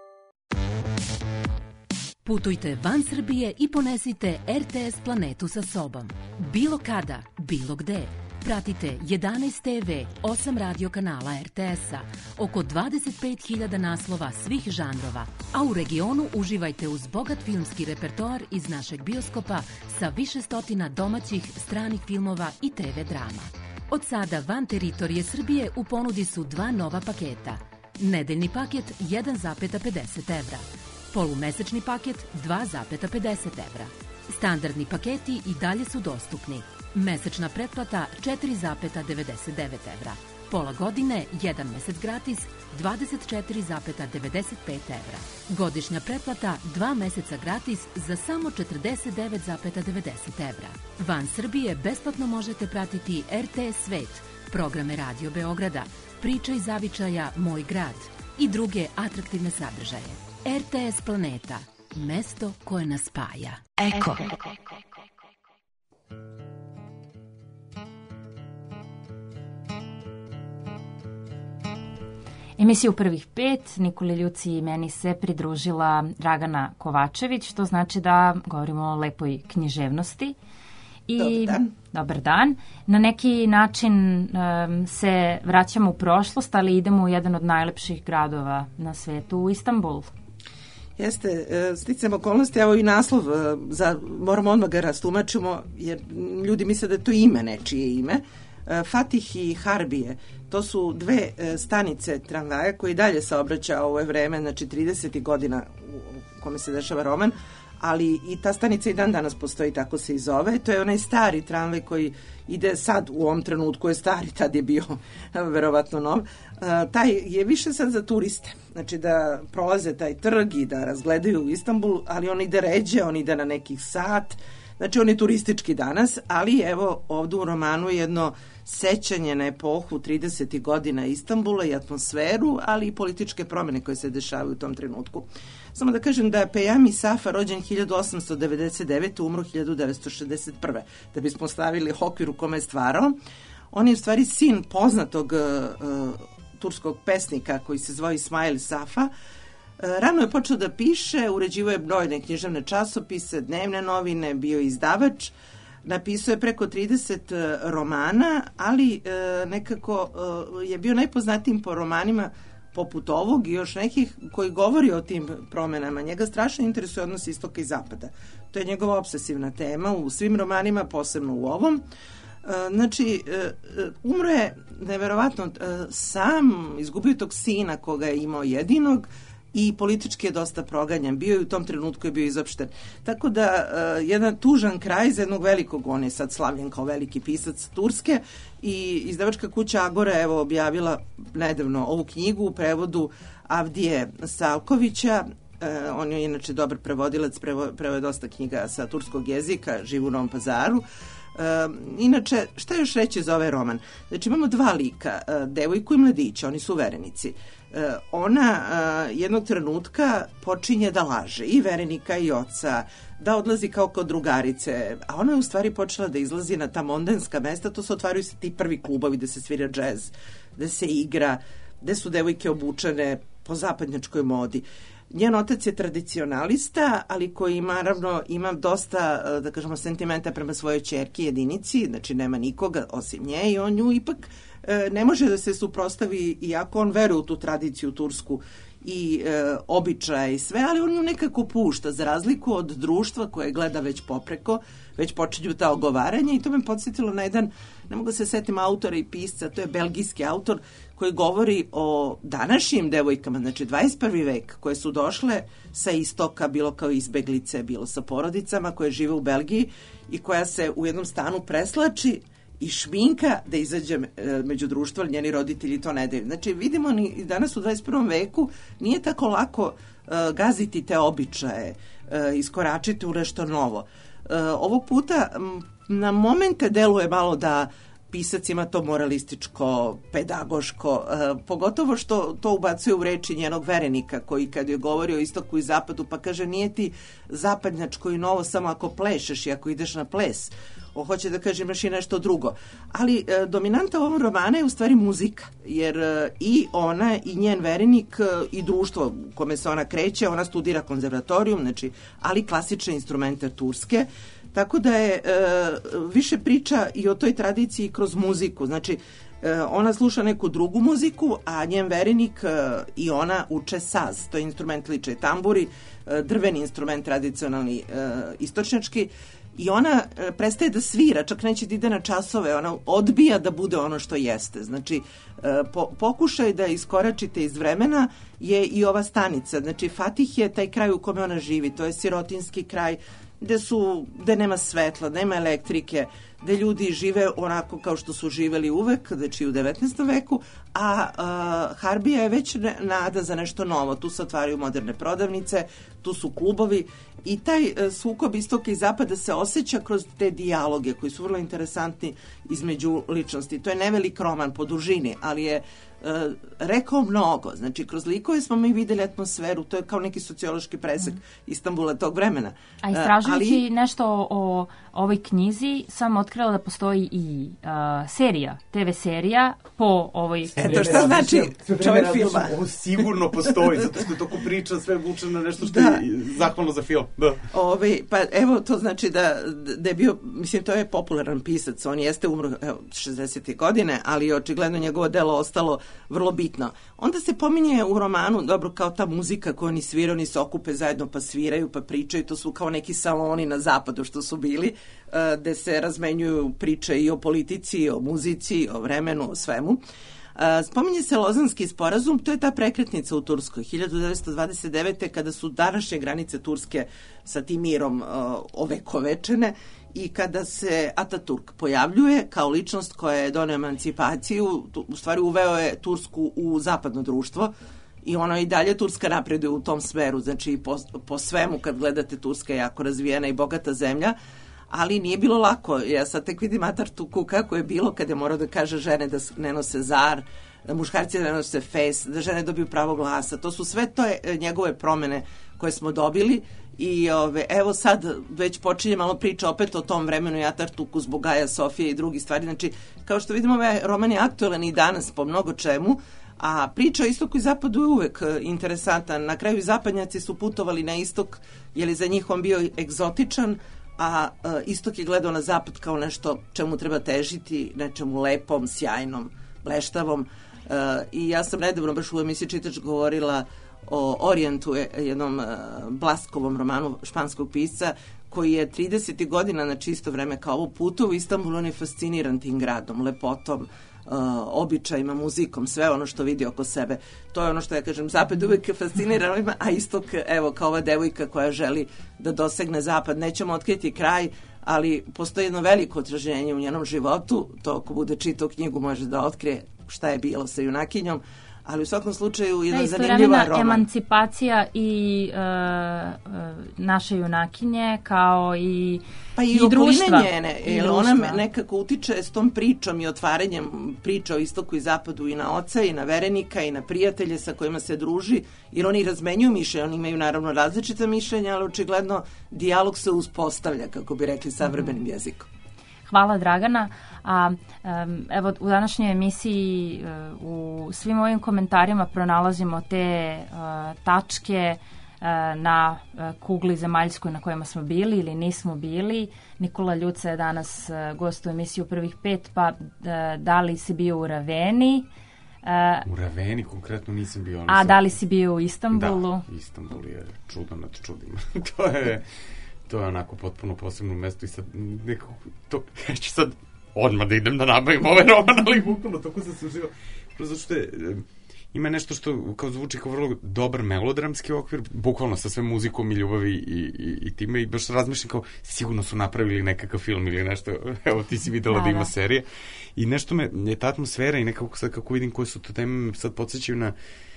S11: Putujte van Srbije i ponesite RTS planetu sa sobom. Bilo kada, bilo gde. Pratite 11 TV, 8 radio kanala RTS-a, oko 25.000 naslova svih žanrova, a u regionu uživajte uz bogat filmski repertoar iz našeg bioskopa sa više stotina domaćih, stranih filmova i TV drama. Od sada van teritorije Srbije u ponudi su dva nova paketa. Nedeljni paket 1,50 evra, polumesečni paket 2,50 evra. Standardni paketi i dalje su dostupni. Mesečna pretplata 4,99 evra. Pola godine, 1 mesec gratis, 24,95 evra. Godišnja pretplata 2 meseca gratis za samo 49,90 evra. Van Srbije besplatno možete pratiti RTS Svet, programe Radio Beograda, Priča iz zavičaja Moj grad i druge atraktivne sadržaje. RTS Planeta, mesto koje nas spaja.
S2: Eko.
S5: Emisiju Prvih pet, Nikoli Ljuci i meni se pridružila Dragana Kovačević, to znači da govorimo o lepoj književnosti. I dobar dan. Na neki način se vraćamo u prošlost, ali idemo u jedan od najlepših gradova na svetu, u Istanbul.
S12: Jeste, sticam okolnosti, evo i naslov, moramo odmah ga rastumačimo, jer ljudi misle da je to ime, nečije ime. Fatih i Harbije, to su dve stanice tramvaja koji dalje saobraća ovo vreme, znači 30. godina u kome se dešava roman, ali i ta stanica i dan danas postoji, tako se i zove. To je onaj stari tramvaj koji ide sad, u ovom trenutku je stari, tad je bio verovatno nov. Taj je više sad za turiste, znači da prolaze taj trg i da razgledaju Istanbul, ali on ide ređe, on ide na nekih sat, znači on je turistički danas, ali evo ovdje u romanu jedno sećanje na epohu 30. godina Istanbula i atmosferu, ali i političke promjene koje se dešavaju u tom trenutku. Samo da kažem da je Peyami Safa rođen 1899. umro 1961. Da bismo stavili okvir u kome je stvarao. On je u stvari sin poznatog turskog pesnika koji se zvao Ismail Safa. Rano je počeo da piše, uređivao je brojne književne časopise, dnevne novine, bio je izdavač, napisao je preko 30 romana, ali nekako je bio najpoznatijim po romanima poput ovog i još nekih koji govori o tim promenama. Njega strašno interesuje odnos istoka i zapada. To je njegova obsesivna tema u svim romanima, posebno u ovom. Znači, umro je neverovatno sam, izgubio tog sina koga je imao jedinog i politički je dosta proganjan bio i u tom trenutku je bio izopšten. Tako da, jedan tužan kraj za jednog velikog, on je sad slavljen kao veliki pisac Turske i izdavačka kuća Agora evo objavila nedavno ovu knjigu u prevodu Avdije Salkovića On je inače dobar prevodilac, preveo je dosta knjiga sa turskog jezika, živi u Novom Pazaru. Inače, šta još reći za ovaj roman? Znači, imamo dva lika, devojku i mladića, oni su verenici. Ona jednog trenutka počinje da laže i verenika i oca, da odlazi kao kod drugarice, a ona je u stvari počela da izlazi na ta mondenska mesta, to se otvaraju se ti prvi klubovi gde se svira džez, gde se igra, gde su devojke obučene po zapadnjačkoj modi. Njen otac je tradicionalista, ali koji naravno ima dosta, da kažemo, sentimenta prema svojoj ćerki jedinici, znači nema nikoga osim nje i on nju ipak ne može da se suprostavi, iako on veruje u tu tradiciju tursku i običaje i sve, ali on nju nekako pušta, za razliku od društva koje gleda već popreko, već počinju ta ogovaranja i to me podsjetilo na jedan, ne mogu se setim autora i pisca, to je belgijski autor koji govori o današnjim devojkama, znači 21. vek, koje su došle sa istoka, bilo kao izbeglice, bilo sa porodicama koje žive u Belgiji i koja se u jednom stanu preslači i šminka da izađe među društvo, ali njeni roditelji to ne daju. Znači, vidimo i danas u 21. veku nije tako lako gaziti te običaje, iskoračiti u nešto novo. Ovog puta na momente deluje malo da pisac ima to moralističko, pedagoško, pogotovo što to ubacuje u reči njenog verenika koji kad je govorio o istoku i zapadu pa kaže nije ti zapadnjačko i novo samo ako plešeš i ako ideš na ples. Hoće da kaže imaš i nešto drugo. Ali dominanta u ovom romana je u stvari muzika, jer i ona i njen verenik i društvo u kome se ona kreće, ona studira konzervatorijum, znači, ali klasične instrumente turske, tako da je više priča i o toj tradiciji kroz muziku. Znači, ona sluša neku drugu muziku, a njen verenik i ona uče saz. To je instrument liče tamburi, drveni instrument tradicionalni istočnjački, i ona prestaje da svira, čak neće da ide na časove, ona odbija da bude ono što jeste. Znači, pokušaj da iskoračite iz vremena je i ova stanica. Znači, Fatih je taj kraj u kome ona živi, to je sirotinski kraj gde nema svetla, nema elektrike, gde ljudi žive onako kao što su živeli uvek, znači u 19. veku, a Harbija je već nada za nešto novo. Tu se otvaraju moderne prodavnice, tu su klubovi i taj sukob istoka i zapada se osjeća kroz te dijaloge koji su vrlo interesantni između ličnosti. To je nevelik roman po dužini, ali je rekao mnogo. Znači, kroz likove smo mi videli atmosferu, to je kao neki sociološki presek Istanbula tog vremena.
S5: A istražujući nešto o ovoj knjizi, sam otkrila da postoji i serija, TV serija po ovoj knjizi.
S12: To šta znači čovjek filma?
S4: Ovo sigurno postoji, zato što je toko priča sve vuče na nešto što je zahvalno za film. Da.
S12: Pa evo, to znači da je bio, mislim, to je popularan pisac, on jeste umro 60. godine, ali očigledno njegovo delo ostalo vrlo bitno. Onda se pominje u romanu, dobro, kao ta muzika koju oni sviraju, oni se okupe zajedno pa sviraju, pa pričaju, to su kao neki saloni na zapadu što su bili, gde se razmenjuju priče i o politici, i o muzici, o vremenu, o svemu. Spominje se Lozanski sporazum, to je ta prekretnica u Turskoj, 1929. kada su današnje granice Turske sa tim mirom ovekovečene i kada se Ataturk pojavljuje kao ličnost koja je doneo emancipaciju, u stvari uveo je Tursku u zapadno društvo i ono i dalje Turska napreduje u tom smeru, znači po svemu kad gledate Turska je jako razvijena i bogata zemlja, ali nije bilo lako. Ja sad tek vidim Atatürku kako je bilo kad je morao da kaže žene da ne nose zar, da muškarci da ne nose fes, da žene dobiju pravo glasa. To su sve to njegove promene koje smo dobili i evo sad već počinje malo priča opet o tom vremenu i Atatürku zbog Gaja Sofije i drugi stvari. Znači, kao što vidimo, ovaj roman je aktualan i danas po mnogo čemu, a priča o istoku i zapadu je uvek interesantan. Na kraju zapadnjaci su putovali na istok jer je za njih on bio egzotičan, a istok je gledao na zapad kao nešto čemu treba težiti, nečemu lepom, sjajnom, bleštavom. I ja sam nedavno baš u emisiji Čitač govorila o Orijentu, jednom Blaskovom romanu španskog pisca, koji je 30. godina, znači isto vreme kao ovo putu u Istanbulu, on je fasciniran tim gradom, lepotom, običajima, muzikom, sve ono što vidi oko sebe. To je ono što ja kažem, zapad uvijek fasciniran, a istok, evo, kao ova devojka koja želi da dosegne zapad. Nećemo otkriti kraj, ali postoji jedno veliko odraženje u njenom životu, to ako bude čitao knjigu može da otkrije šta je bilo sa junakinjom, ali u svakom slučaju jedna zanimljiva
S5: istovremena
S12: roman.
S5: emancipacija i naše junakinje, kao i
S12: pa i
S5: društva.
S12: Njene, jer ona nekako utiče s tom pričom i otvaranjem priča o istoku i zapadu i na oca i na verenika i na prijatelje sa kojima se druži, jer oni razmenjuju mišljenja, oni imaju naravno različita mišljenja, ali očigledno dijalog se uspostavlja, kako bi rekli savremenim jezikom.
S5: Hvala, Dragana. A evo, u današnjoj emisiji u svim ovim komentarima pronalazimo te tačke na kugli zemaljskoj na kojima smo bili ili nismo bili. Nikola Ljuca je danas gost u emisiji u prvih 5, pa da li si bio u Raveni?
S4: U Raveni konkretno nisam bio.
S5: A da li si bio u Istanbulu?
S4: Da, Istanbul je čudo nad čudima. To je onako potpuno posebno mesto i sad nekako, ja ću sad odmah da idem da nabavim ovaj roman, ali bukvalno tako sam se uživao. Zato što ima nešto što kao zvuči kao vrlo dobar melodramski okvir, bukvalno sa sve muzikom i ljubavi i time, i baš razmišljam kao, sigurno su napravili nekakav film ili nešto, evo ti si videla da ima serije, i nešto je ta atmosfera i nekako sad kako vidim koje su to teme, sad podsjećaju na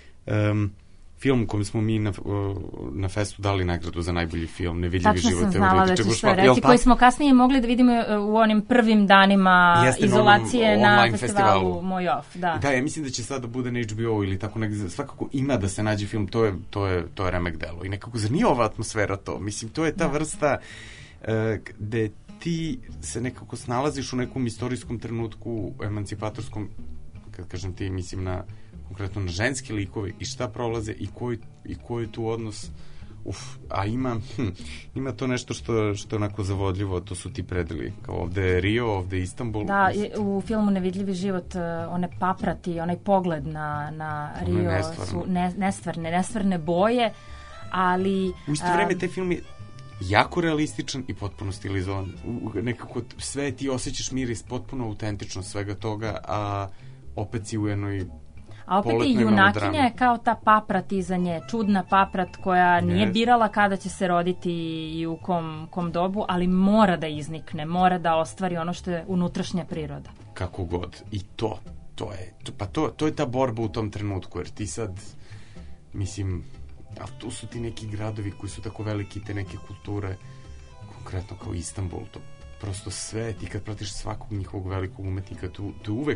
S4: film u kojem smo mi na festu dali nagradu za najbolji film, Nevidljivi život.
S5: Tačno sam znala da ćeš to reći, koji smo kasnije mogli da vidimo u onim prvim danima izolacije na festivalu Moj Off.
S4: Da, ja mislim da će sada bude na HBO ili tako negdje, svakako ima da se nađe film, to je remek delo. I nekako, zar nije ova atmosfera to? Mislim, to je ta vrsta gde ti se nekako snalaziš u nekom istorijskom trenutku, emancipatorskom, kad kažem ti, mislim konkretno na ženski likovi i šta prolaze i koji je tu odnos. A ima to nešto što je onako zavodljivo, to su ti predeli. Kao ovde je Rio, ovde je Istanbul.
S5: Da, u filmu Nevidljivi život one paprati, onaj pogled na Rio su nestvarne boje, ali...
S4: U isto vreme taj film je jako realističan i potpuno stilizovan. Nekako sve ti osjećaš miris, potpuno autentično svega toga, a opet si u jednoj...
S5: A opet i junakinja je kao ta paprat iza nje, čudna paprat koja nije birala kada će se roditi i u kom dobu, ali mora da iznikne, mora da ostvari ono što je unutrašnja priroda.
S4: Kako god. I to je ta borba u tom trenutku, jer ti sad, mislim, ali tu su ti neki gradovi koji su tako veliki, te neke kulture, konkretno kao Istanbul, to prosto sve, ti kad pratiš svakog njihovog velikog umetnika, tu je uvek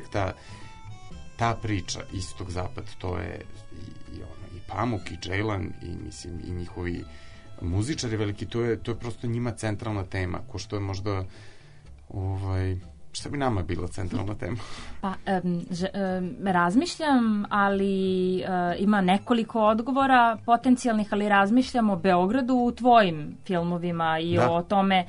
S4: ta priča istok-zapad, to je i Pamuk, i Ceylan, i mislim, i njihovi muzičari veliki, to je prosto njima centralna tema, ko što je možda šta bi nama bila centralna tema?
S5: Pa, razmišljam, ali ima nekoliko odgovora potencijalnih, ali razmišljam o Beogradu u tvojim filmovima i o tome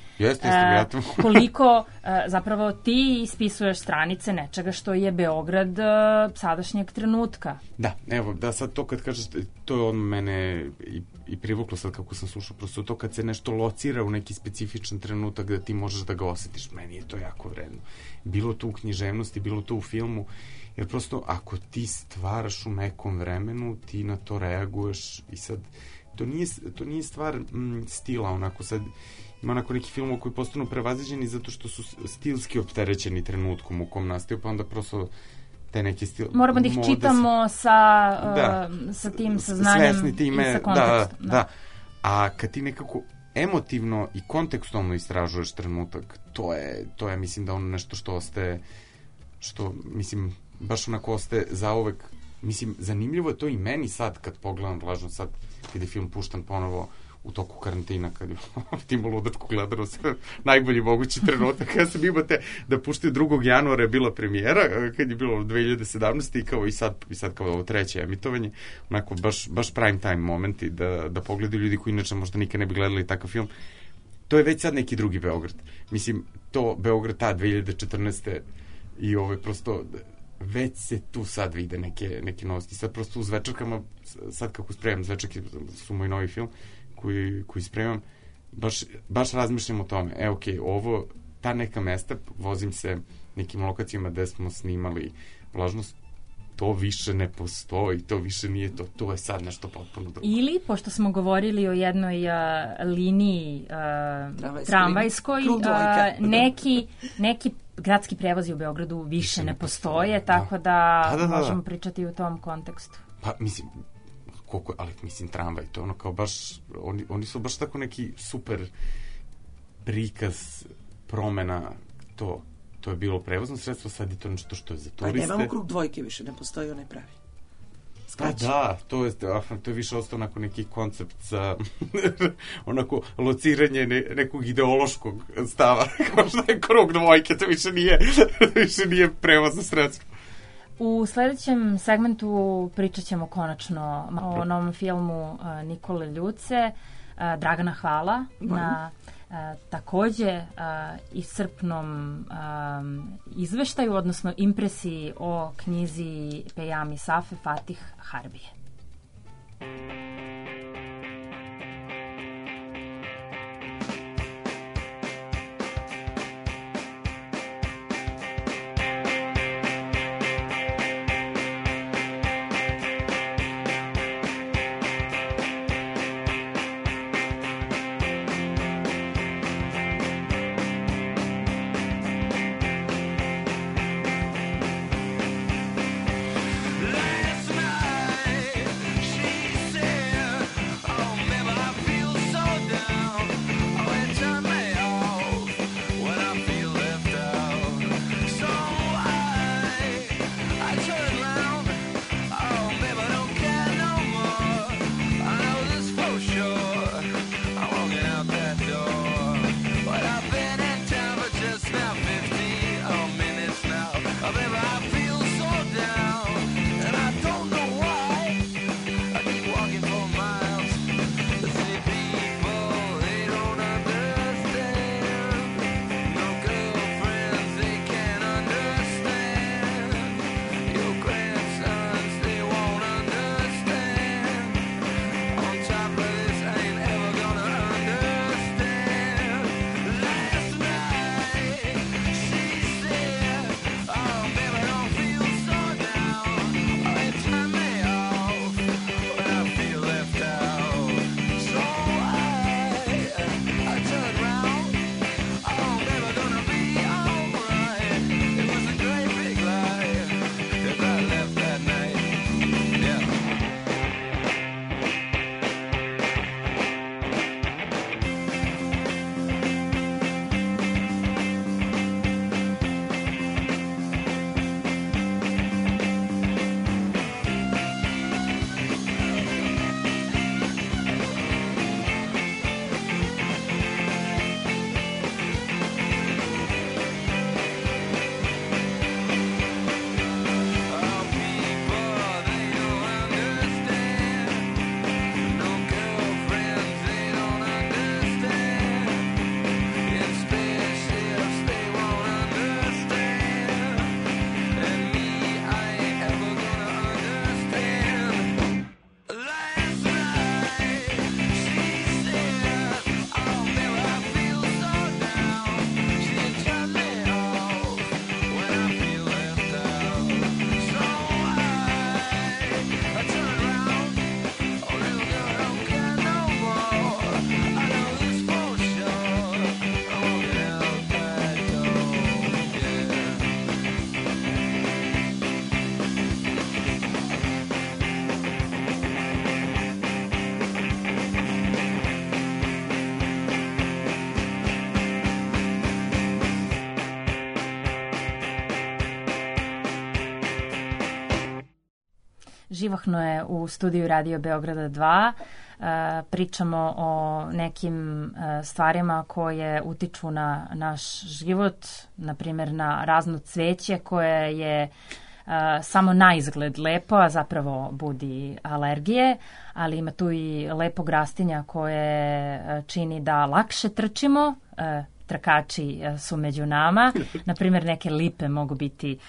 S5: koliko zapravo ti ispisuješ stranice nečega što je Beograd sadašnjeg trenutka.
S4: Da, evo, da sad to kad kažeš, to je on mene i privuklo sad kako sam slušao, prosto to kad se nešto locira u neki specifičan trenutak da ti možeš da ga osetiš, meni je to jako vredno. Bilo to u književnosti, bilo to u filmu, jer prosto ako ti stvaraš u nekom vremenu, ti na to reaguješ i sad, to nije stvar stila, onako sad, ima onako neki film koji je postanu prevaziđeni zato što su stilski opterećeni trenutkom u kom nastaju, pa onda prosto te neke stil...
S5: Moramo da ih čitamo sa tim saznanjem i sa kontekstom.
S4: Da. A kad ti nekako emotivno i kontekstualno istražuješ trenutak, to je mislim da ono nešto što ostaje, što mislim baš onako ostaje zauvek. Mislim, zanimljivo je to i meni sad kad pogledam Vlažno, sad kad je film puštan ponovo u toku karantina, kad je timo ludačku gledano sve najbolji mogući trenutak, kada sam imate da puštaju 2. januara je bila premijera, kad je bilo 2017. i sad kao ovo treće emitovanje, onako baš prime time momenti da pogledaju ljudi koji inače možda nikad ne bi gledali takav film. To je već sad neki drugi Beograd. Mislim, to Beograd 2014. i prosto već se tu sad vide neke novosti. Sad prosto uz večerkama, sad kako spremam večerke, su moj novi film koji spremam, baš razmišljam o tome. Ta neka mesta, vozim se nekim lokacijama gde smo snimali Vlažnost, to više ne postoji, to više nije to je sad nešto potpuno drugo.
S5: Ili, pošto smo govorili o jednoj liniji tramvajskoj, neki gradski prevozi u Beogradu više ne postoje, tako da možemo pričati u tom kontekstu.
S4: Pa, mislim, ali mislim tramvaj, to ono kao baš, oni su baš tako neki super prikaz promena, to je bilo prevozno sredstvo, sad je to nešto što je za turiste.
S12: Pa nemamo krug dvojke više, ne postoji onaj pravi.
S4: Skraćen. Da, to je više ostao onako neki koncept za onako lociranje nekog ideološkog stava, kao što je krug dvojke, to više nije prevozno sredstvo.
S5: U sledećem segmentu pričat ćemo konačno o novom filmu Nikole Ljuce, Dragana hvala na takođe iscrpnom izveštaju, odnosno impresiji o knjizi Pejami Safe Fatih Harbije. Živahno je u studiju Radio Beograda 2. Pričamo o nekim stvarima koje utiču na naš život, na primjer na razno cveće koje je samo na izgled lepo, a zapravo budi alergije, ali ima tu i lepog rastinja koje čini da lakše trčimo. Trkači su među nama. Na primjer, neke lipe mogu biti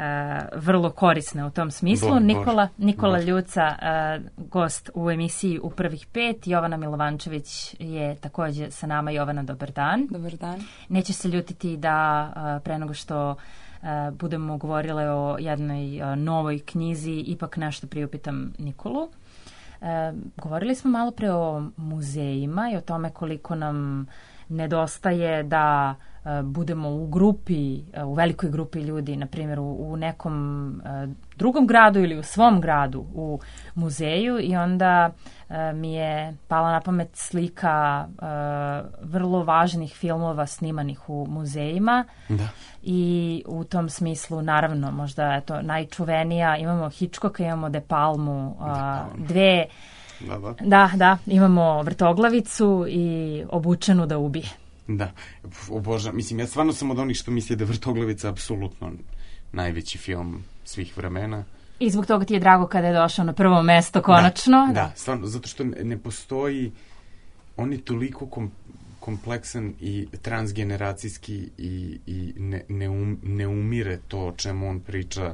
S5: vrlo korisne u tom smislu. Nikola Ljuca, gost u emisiji U prvih 5. Jovana Milovančević je također sa nama. Jovana, dobar dan.
S13: Dobar dan.
S5: Neće se ljutiti da pre nego što budemo govorile o jednoj novoj knjizi, ipak nešto priupitam Nikolu. Govorili smo malo pre o muzejima i o tome koliko nam nedostaje da budemo u grupi, u velikoj grupi ljudi, na primjer u nekom drugom gradu ili u svom gradu u muzeju, i onda mi je pala na pamet slika vrlo važnih filmova snimanih u muzejima. Da. I u tom smislu, naravno, možda je to najčuvenija, imamo Hitchcocka, imamo De Palmu, dve... Da, imamo Vrtoglavicu i Obučenu da ubije.
S4: Da, obožavam. Mislim, ja stvarno sam od onih što misli da je Vrtoglavica apsolutno najveći film svih vremena.
S5: I zbog toga ti je drago kada je došao na prvo mesto, konačno.
S4: Da, stvarno, zato što ne postoji, on je toliko kompleksan i transgeneracijski i ne umire to o čemu on priča.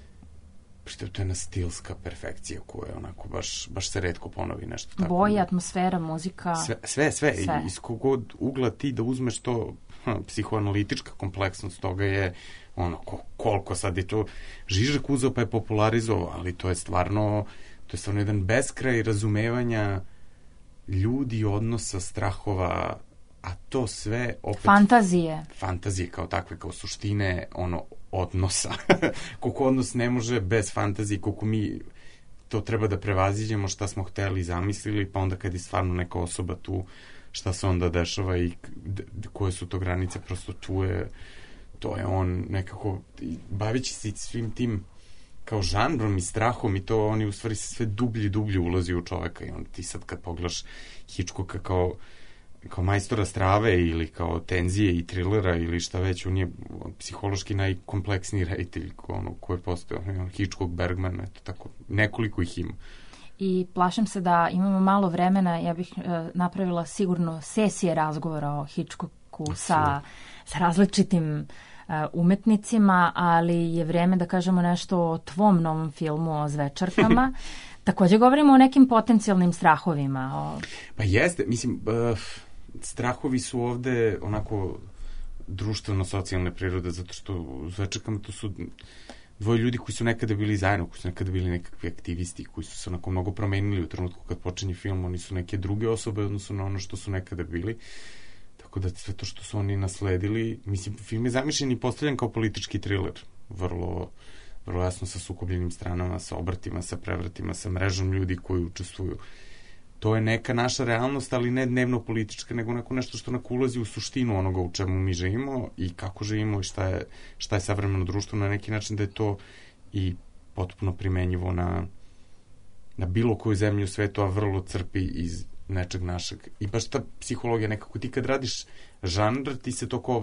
S4: To je jedna stilska perfekcija koja onako baš se retko ponovi nešto tako.
S5: Boje, atmosfera, muzika.
S4: Sve. Iz kogod ugla ti da uzmeš to, psihoanalitička kompleksnost toga je ono, koliko sad je to Žižek uzeo pa je popularizovao, ali to je stvarno jedan beskraj razumevanja ljudi, odnosa, strahova, a to sve opet... Fantazije kao takve, kao suštine, odnosa. Koliko odnos ne može bez fantazije, koliko mi to treba da prevaziđemo, šta smo hteli i zamislili, pa onda kad je stvarno neka osoba tu, šta se onda dešava i koje su to granice, prosto to je on nekako, bavići se svim tim kao žanrom i strahom, i to oni u stvari sve dublje ulazi u čoveka, i on ti sad kad pogledaš Hitchcocka kao majstora strave ili kao tenzije i trilera ili šta već, on je psihološki najkompleksniji reditelj koji je postao. Hitchcock, Bergman, eto tako, nekoliko ih ima.
S5: I plašim se da imamo malo vremena, ja bih napravila sigurno sesije razgovora o Hitchcocku sa različitim umetnicima, ali je vreme da kažemo nešto o tvom novom filmu o zvečarkama. Također govorimo o nekim potencijalnim strahovima.
S4: Pa jeste, mislim, strahovi su ovde onako društveno-socijalne prirode, zato što u zvečarkama to su dvoje ljudi koji su nekada bili zajedno, koji su nekada bili nekakvi aktivisti, koji su se onako mnogo promenili u trenutku kad počinje film, oni su neke druge osobe odnosno na ono što su nekada bili. Tako da sve to što su oni nasledili, mislim, film je zamišljen i postavljen kao politički thriller, vrlo jasno sa sukobljenim stranama, sa obrtima, sa prevratima, sa mrežom ljudi koji učestvuju. To je neka naša realnost, ali ne dnevno politička, nego nešto što onako ulazi u suštinu onoga u čemu mi živimo i kako živimo i šta je savremeno društvo, na neki način da je to i potpuno primenjivo na bilo koju zemlju u svetu, a vrlo crpi iz nečeg našeg. I baš ta psihologija nekako, ti kad radiš žanr, ti se to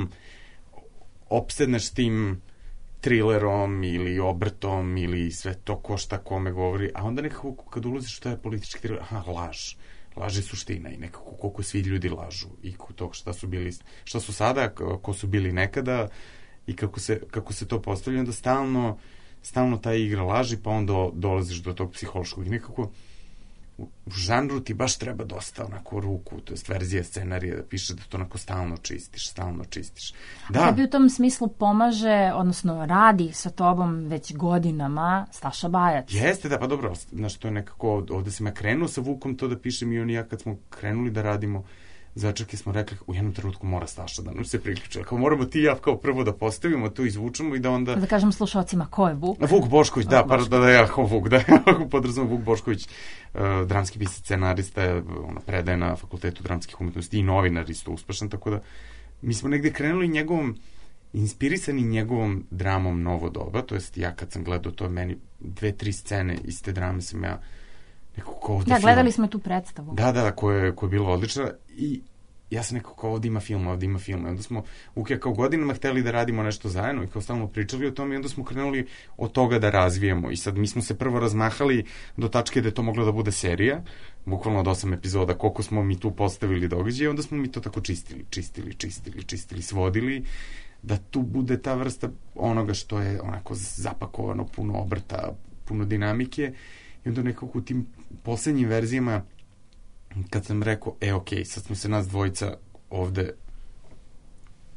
S4: opsedneš tim thrillerom ili obrtom ili sve to ko šta kome govori, a onda nekako kad ulaziš u taj politički thriller, laž je suština i nekako koliko svi ljudi lažu i to šta su sada, ko su bili nekada i kako se to postavlja, onda stalno ta igra laži, pa onda dolaziš do tog psihološkog i nekako u žanru ti baš treba dosta onako ruku, to je verzija scenarija da piše da to onako stalno čistiš.
S5: Da. Tebi u tom smislu pomaže, odnosno radi sa tobom već godinama Staša Bajac.
S4: Jeste, da, pa dobro, znaš, to je nekako, ovde sam ja krenuo sa Vukom to da pišem i on i ja kad smo krenuli da radimo Zvečarke smo rekli, u jednom trenutku mora Staša da nam se priključi. Kao moramo ti i ja kao prvo da postavimo, to izvučemo i da onda...
S5: Da kažem slušalcima, ko je Vuk?
S4: Vuk Bošković, da, Vuk, da, podrazumem Vuk Bošković, dramski pisac, scenarista, predaje na Fakultetu dramskih umetnosti i novinar isto uspešan, tako da mi smo negde krenuli inspirisani njegovom dramom Novo doba, to jest ja kad sam gledao to, meni 2-3 scene iz te drame sam ja
S5: da, gledali smo tu predstavu.
S4: Da, koja je bila odlična i ja sam nekako kao ovdje ima film. Onda smo kao godinama hteli da radimo nešto zajedno i kao stalno pričali o tome i onda smo krenuli od toga da razvijemo i sad mi smo se prvo razmahali do tačke da je to mogla da bude serija, bukvalno od 8 epizoda, koliko smo mi tu postavili događaje, onda smo mi to tako čistili, svodili, da tu bude ta vrsta onoga što je onako zapakovano, puno obrta, puno dinamike. I onda nekako u tim poslednjim verzijama, kad sam rekao, ok, sad smo se nas dvojica ovde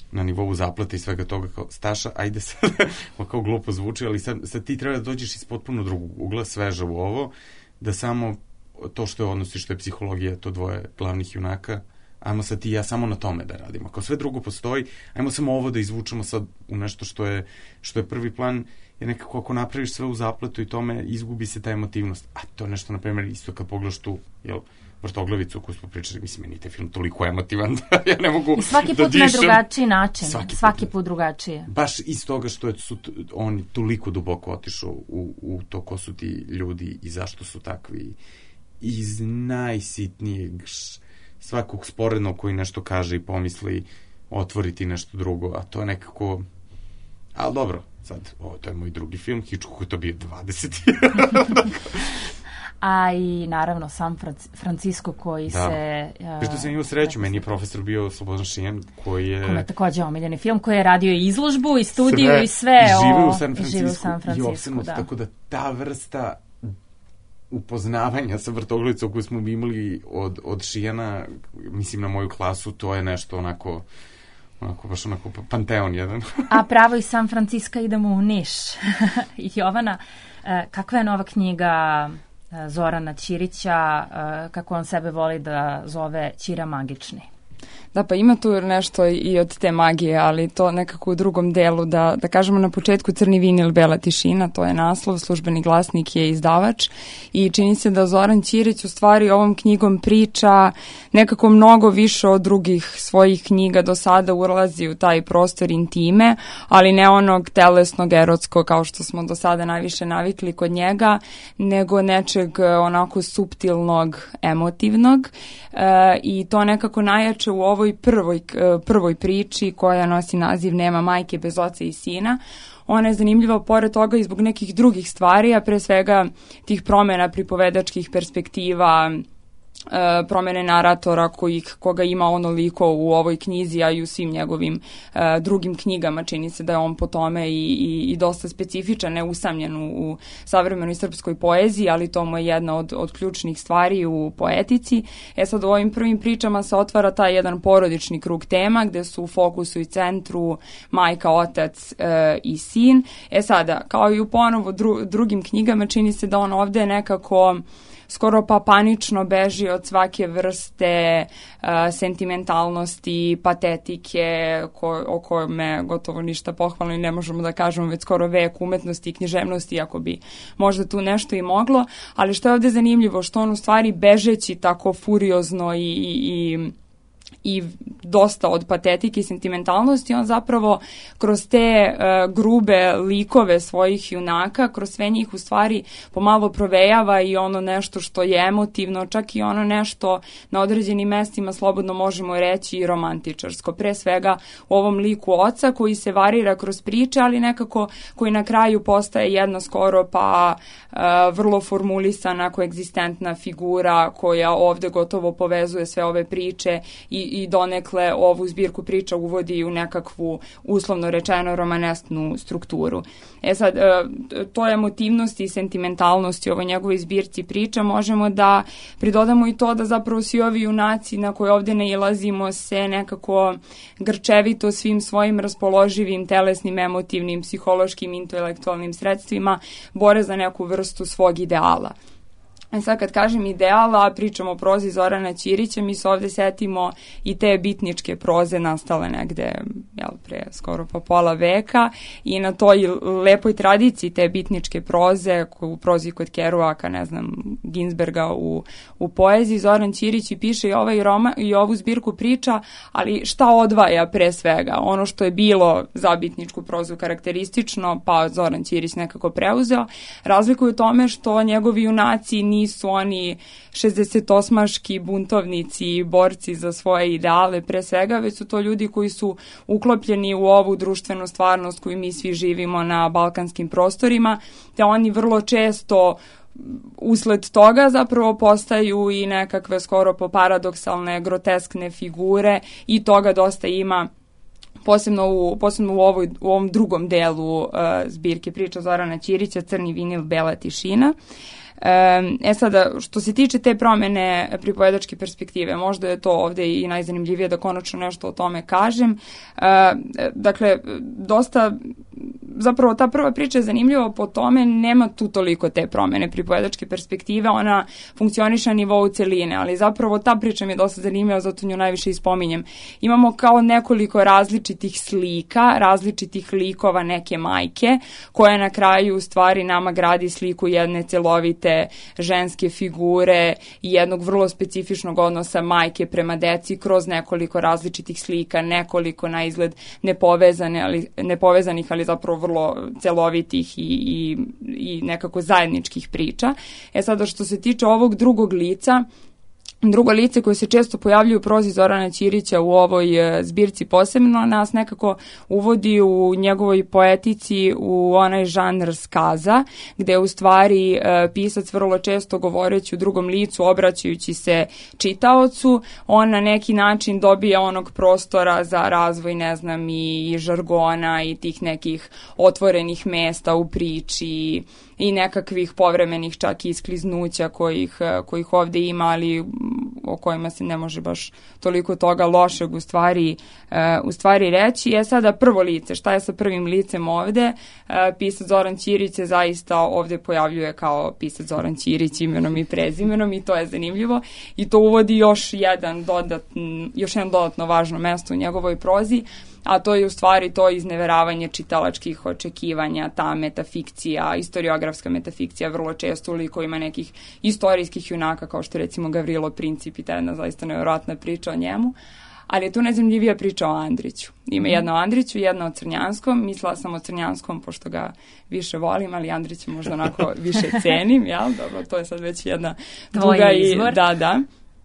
S4: na nivou zaplate i svega toga kao Staša, ajde sad, kao glupo zvuči, ali sad ti treba da dođeš iz potpuno drugog ugla, sveža u ovo, da samo to što je odnos i što je psihologija, to dvoje glavnih junaka, ajmo sad ti i ja samo na tome da radimo. Ako sve drugo postoji, ajmo samo ovo da izvučemo sad u nešto što je prvi plan, jer nekako ako napraviš sve u zaplatu i tome, izgubi se ta emotivnost. A to je nešto, na primjer, isto kad pogledaš tu, Vrtoglavicu koju smo pričali, mislim, meni taj film toliko emotivan da ja ne mogu da dišem.
S5: I svaki put na drugačiji način. Svaki put drugačije.
S4: Baš iz toga što su oni toliko duboko otišao u to ko su ti ljudi i zašto su takvi. Iz najsitnijeg svakog sporednog koji nešto kaže i pomisli otvoriti nešto drugo, a to je nekako... Ali dobro, sad, to je moj drugi film, Hitchcock je to bio 20.
S5: A i naravno San Francisco koji se...
S4: Prišto sam imao sreću, meni je profesor bio Slobodan Šijan koji je...
S5: Kome je takođe omiljeni film, koji je radio i izložbu i studiju i sve.
S4: Žive u San Francisco i opsednut, tako da ta vrsta upoznavanja sa Vrtoglavicom koju smo imali od Šijana, mislim na moju klasu, to je nešto onako baš onako panteon jedan.
S5: A pravo iz San Francisco idemo u Niš. Jovana, kakva je nova knjiga Zorana Ćirića, kako on sebe voli da zove Ćira magični?
S13: Da, pa ima tu nešto i od te magije, ali to nekako u drugom delu, da kažemo na početku Crni vinil, bela tišina, to je naslov, Službeni glasnik je izdavač i čini se da Zoran Ćirić u stvari ovom knjigom priča nekako mnogo više od drugih svojih knjiga, do sada ulazi u taj prostor intime, ali ne onog telesnog, erotskog, kao što smo do sada najviše navikli kod njega, nego nečeg onako suptilnog, emotivnog i to nekako najjače u ovoj prvoj priči koja nosi naziv Nema majke bez oca i sina. Ona je zanimljiva pored toga i zbog nekih drugih stvari, a pre svega tih promjena pripovedačkih perspektiva, promjene naratora koga ima onoliko u ovoj knjizi, a i u svim njegovim drugim knjigama. Čini se da je on po tome i dosta specifičan, neusamljen u savremenoj srpskoj poeziji, ali to mu je jedna od ključnih stvari u poetici. Sad u ovim prvim pričama se otvara taj jedan porodični krug tema gde su u fokusu i centru majka, otac i sin. Sada, kao i u ponovo drugim knjigama, čini se da on ovde nekako skoro pa panično beži od svake vrste sentimentalnosti, patetike, o kojome gotovo ništa pohvalno i ne možemo da kažemo već skoro vek umetnosti i književnosti, ako bi možda tu nešto i moglo, ali što je ovde zanimljivo, što on u stvari bežeći tako furiozno i dosta od patetike i sentimentalnosti, on zapravo kroz te grube likove svojih junaka, kroz sve njih u stvari pomalo provejava i ono nešto što je emotivno, čak i ono nešto na određenim mestima slobodno možemo reći i romantičarsko. Pre svega u ovom liku oca koji se varira kroz priče, ali nekako koji na kraju postaje jedna skoro pa vrlo formulisana, koegzistentna figura koja ovde gotovo povezuje sve ove priče i donekle ovu zbirku priča uvodi u nekakvu, uslovno rečeno, romanesknu strukturu. Sad, to emotivnosti i sentimentalnosti u ovoj njegovoj zbirci priča možemo da pridodamo i to da zapravo svi ovi junaci na koje ovde nailazimo se nekako grčevito svim svojim raspoloživim, telesnim, emotivnim, psihološkim, intelektualnim sredstvima bore za neku vrstu svog ideala. Sad kad kažem ideala, pričamo o prozi Zorana Ćirića, mi se ovde setimo i te bitničke proze nastale negde pre skoro pa pola veka i na toj lepoj tradiciji te bitničke proze, u prozi kod Kerouaka, ne znam, Ginsberga u poeziji, Zoran Ćirić i piše i ovu zbirku priča, ali šta odvaja pre svega? Ono što je bilo za bitničku prozu karakteristično, pa Zoran Ćirić nekako preuzeo, razlikuje u tome što njegovi junaci nisu oni 68-ški buntovnici i borci za svoje ideale pre svega, već su to ljudi koji su uklopljeni u ovu društvenu stvarnost koju mi svi živimo na balkanskim prostorima, te oni vrlo često usled toga zapravo postaju i nekakve skoro po paradoksalne, groteskne figure i toga dosta ima posebno u ovom drugom delu zbirke priča Zorana Ćirića, Crni vinil, bela tišina. Sada, što se tiče te promene pripovedačke perspektive, možda je to ovde i najzanimljivije da konačno nešto o tome kažem. Dakle, dosta, zapravo ta prva priča je zanimljiva po tome, nema tu toliko te promene pripovedačke perspektive, ona funkcioniše na nivou celine, ali zapravo ta priča mi je dosta zanimljiva, zato nju najviše ispominjem. Imamo kao nekoliko različitih slika, različitih likova neke majke, koja na kraju u stvari nama gradi sliku jedne celovite ženske figure i jednog vrlo specifičnog odnosa majke prema deci kroz nekoliko različitih slika, nekoliko na izgled nepovezanih, ali zapravo vrlo celovitih i nekako zajedničkih priča. Sada što se tiče ovog drugog lica, drugo lice koje se često pojavljuje u prozi Zorana Ćirića u ovoj zbirci posebno nas nekako uvodi u njegovoj poetici u onaj žanr skaza, gde u stvari pisac vrlo često govoreći u drugom licu, obraćajući se čitaocu, on na neki način dobija onog prostora za razvoj, ne znam, i žargona i tih nekih otvorenih mesta u priči i nekakvih povremenih čak i iskliznuća kojih ovde ima, ali o kojima se ne može baš toliko toga lošeg u stvari reći. Sada prvo lice, šta je sa prvim licem ovde? Pisac Zoran Ćirić se zaista ovde pojavljuje kao pisac Zoran Ćirić imenom i prezimenom i to je zanimljivo i to uvodi još jedno dodatno važno mesto u njegovoj prozi, a to je u stvari to izneveravanje čitalačkih očekivanja, ta metafikcija, istoriografska metafikcija, vrlo često u likovima nekih istorijskih junaka, kao što recimo Gavrilo Princip i ta jedna zaista nevjerojatna priča o njemu. Ali je tu najzanimljivija priča o Andriću. Ima jedna o Andriću, jedna o Crnjanskom. Mislila sam o Crnjanskom pošto ga više volim, ali Andrića možda onako više cenim, jel? Dobro, to je sad već jedna druga
S5: izvor.
S13: Da.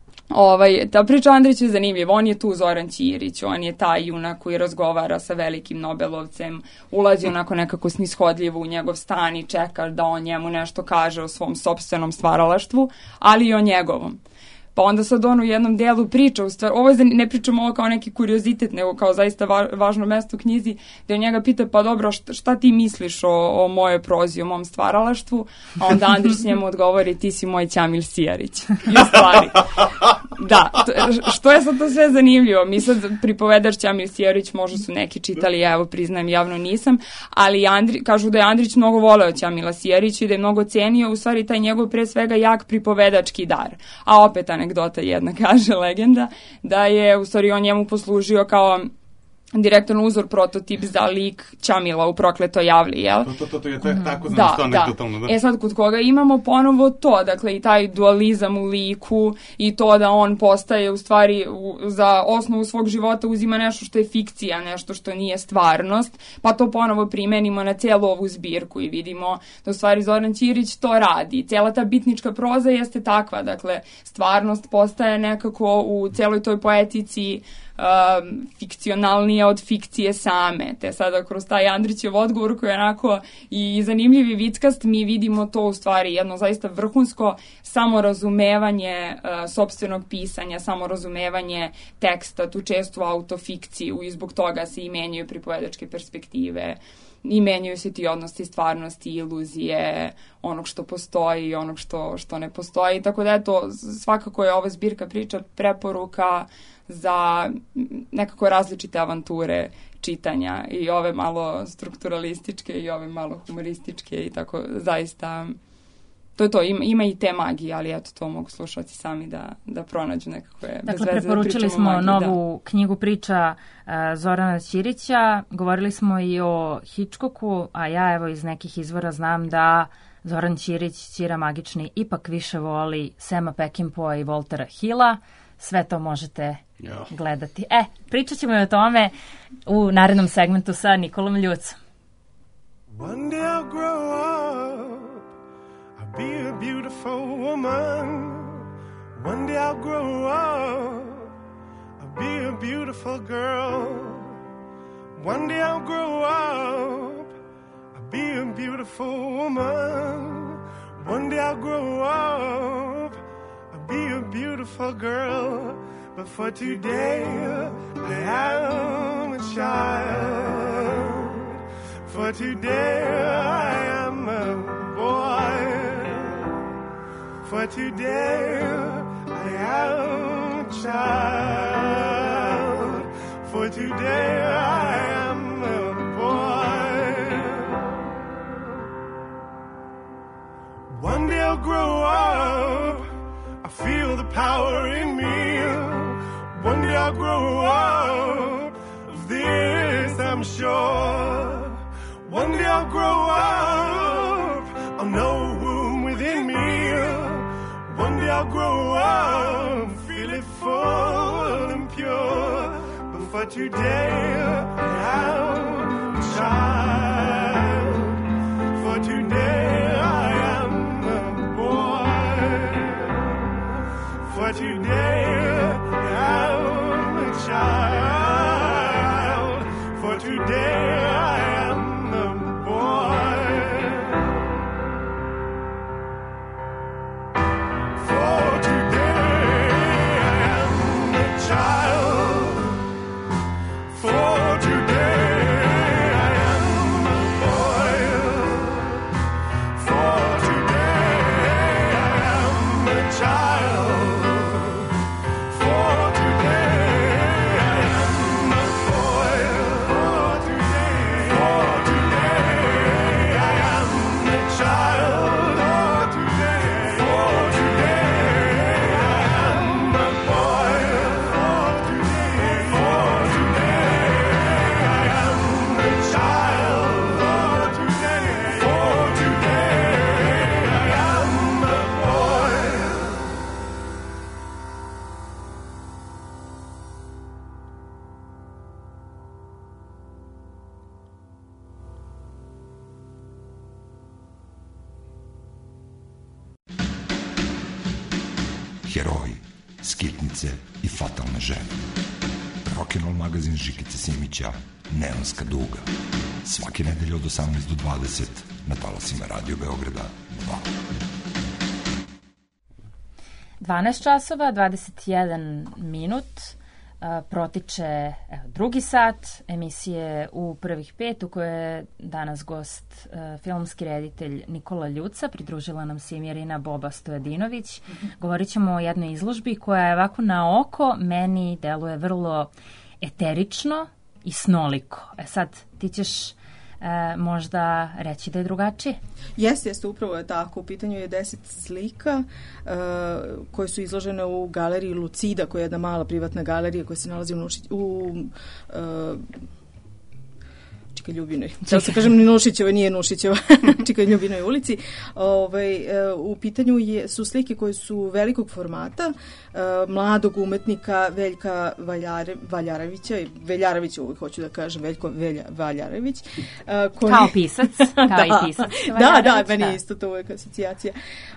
S13: Ta priča o Andriću je zanimljiva, on je tu Zoran Ćirić, on je taj junak koji razgovara sa velikim Nobelovcem, ulazi onako nekako snishodljivo u njegov stan i čeka da on njemu nešto kaže o svom sopstvenom stvaralaštvu, ali i o njegovom. Pa onda sad on u jednom delu priča, ovo ne pričamo ovo kao neki kuriozitet, nego kao zaista važno mesto u knjizi, gde on njega pita, pa dobro, šta ti misliš o mojoj prozi, o mom stvaralaštvu, a onda Andrić njemu odgovori, ti si moj Ćamil Sijarić. I u stvari, da, što je sad to sve zanimljivo, mi sad pripovedaš Ćamil Sijarić, možda su neki čitali, ja evo priznajem, javno nisam, ali kažu da je Andrić mnogo voleo Ćamila Sijarića i da je mnogo cenio, u stvari taj njegov pre svega jak pripovedački dar, a opet anegdota jedna, kaže legenda, da je u stvari on njemu poslužio kao direktan uzor, prototip za lik Ćamila u Prokletoj javli, jel?
S4: To je tako znam što anegdotalno, da.
S13: Sad kod koga imamo ponovo to, dakle i taj dualizam u liku i to da on postaje u stvari za osnovu svog života uzima nešto što je fikcija, nešto što nije stvarnost, pa to ponovo primenimo na cijelu ovu zbirku i vidimo da u stvari Zoran Ćirić to radi. Cijela ta bitnička proza jeste takva, dakle stvarnost postaje nekako u cijeloj toj poetici fikcionalnija od fikcije same, te sada kroz taj Andrićev odgovor koji je onako i zanimljiv i vickast, mi vidimo to u stvari jedno zaista vrhunsko samorazumevanje sopstvenog pisanja, samorazumevanje teksta, tu često autofikciju i zbog toga se i menjaju pripovedačke perspektive i menjaju se ti odnosi stvarnosti, iluzije, onog što postoji i onog što ne postoji, tako da eto, svakako je ova zbirka priča preporuka za nekako različite avanture čitanja i ove malo strukturalističke i ove malo humorističke i tako zaista to je to, ima i te magije, ali eto to mogu slušalci sami da pronađu nekakve bez veze.
S5: Dakle, preporučili smo novu knjigu priča Zorana Ćirića, govorili smo i o Hitchcocku, a ja evo iz nekih izvora znam da Zoran Ćirić, Ćira magični, ipak više voli Sema Peckinpah i Waltera Hilla. Sve to možete gledati. Pričat ćemo i o tome u narednom segmentu sa Nikolom Ljucom.
S6: One day I'll grow up, I'll be a beautiful woman. One day I'll grow up, I'll be a beautiful girl. One day I'll grow up, I'll be a beautiful woman. One day I'll grow up, be a beautiful girl, but for today I am a child. For today I am a boy. For today I am a child. For today I am a boy. One day I'll grow up, I feel the power in me. One day I'll grow up, of this I'm sure. One day I'll grow up, I'll know womb within me. One day I'll grow up, feel it full and pure. But for today I am a child. For today I am a boy. For today I am a child. For today I am a boy. For today I am a child. For today I am a boy. For today I am a child. For today I am a boy. For today I am a child. For today I am a boy. For today I am a child. For today I am a boy.
S14: Heroji, skitnice i fatalne žene. Rock'n'roll magazin Žikice Simića, Neonska duga. Svake nedelje od 18 do 20 na talasima Radio Beograda 2.
S5: 12 časova, 21 minut, protiče drugi sat emisije U prvih 5 u kojoj je danas gost filmski reditelj Nikola Ljuca, pridružila nam se i Mirina Boba Stojadinović. Govorit ćemo o jednoj izložbi koja je ovako na oko meni deluje vrlo eterično i snoliko. Sad, ti ćeš možda reći da je drugačije?
S15: Jeste, upravo je tako. U pitanju je 10 slika koje su izložene u galeriji Lucida, koja je jedna mala privatna galerija koja se nalazi u Čika Ljubinoj. Htjela se kažem ni Nušićeva, nije Nušićeva, Čika Ljubinoj ulici. U pitanju su slike koje su velikog formata, mladog umetnika Veljka Valjarevića, uvijek hoću da kažem, Veljko Valjarević.
S5: Kao pisac, kao i pisac.
S15: Da, meni je isto to uvijek asocijacija.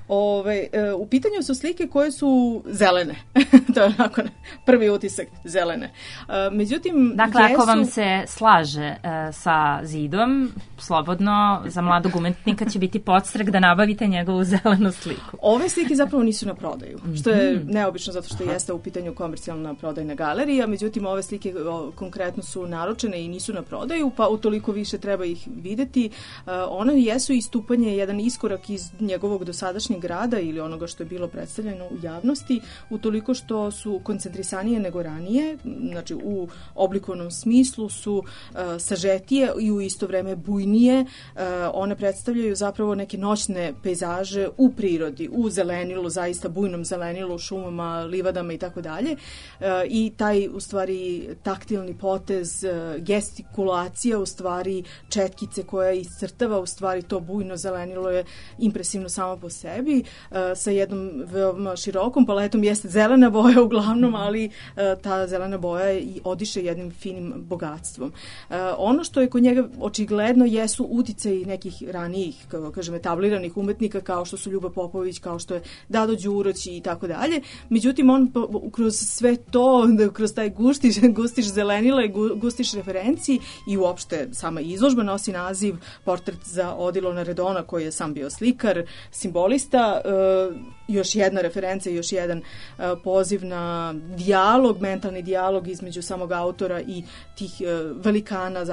S15: U pitanju su slike koje su zelene. To je onako prvi utisak, zelene. Međutim,
S5: dakle, ako vam se slaže sa zidom, slobodno za mladog umetnika će biti podstrek da nabavite njegovu zelenu sliku.
S15: Ove slike zapravo nisu na prodaju, što je neobično zato što jeste u pitanju komercijalna prodajna galerija, međutim ove slike konkretno su naručene i nisu na prodaju, pa utoliko više treba ih videti. One jesu istupanje, jedan iskorak iz njegovog dosadašnjeg rada ili onoga što je bilo predstavljeno u javnosti, utoliko što su koncentrisanije nego ranije, znači u oblikovnom smislu su sažetije i u isto vreme bujnije. One predstavljaju zapravo neke noćne pejzaže u prirodi, u zelenilu, zaista bujnom zelenilu, šumama, livadama i tako dalje. I taj, u stvari, taktilni potez, gestikulacija, u stvari, četkice koja iscrtava, u stvari, to bujno zelenilo je impresivno samo po sebi, sa jednom veoma širokom paletom. Jeste zelena boja uglavnom, ali ta zelena boja i odiše jednim finim bogatstvom. Ono što je kod njega očigledno jesu uticaji nekih ranijih, kao kažem, etabliranih umetnika kao što su Ljuba Popović, kao što je Dado Đuroć i tako dalje. Međutim, on kroz sve to, kroz taj gustiš zelenila i gustiš referenciji i uopšte sama izložba nosi naziv Portret za Odilona Redona, koji je sam bio slikar, simbolista, još jedna referenca, još jedan poziv na dijalog, mentalni dijalog između samog autora i tih velikana, zapravo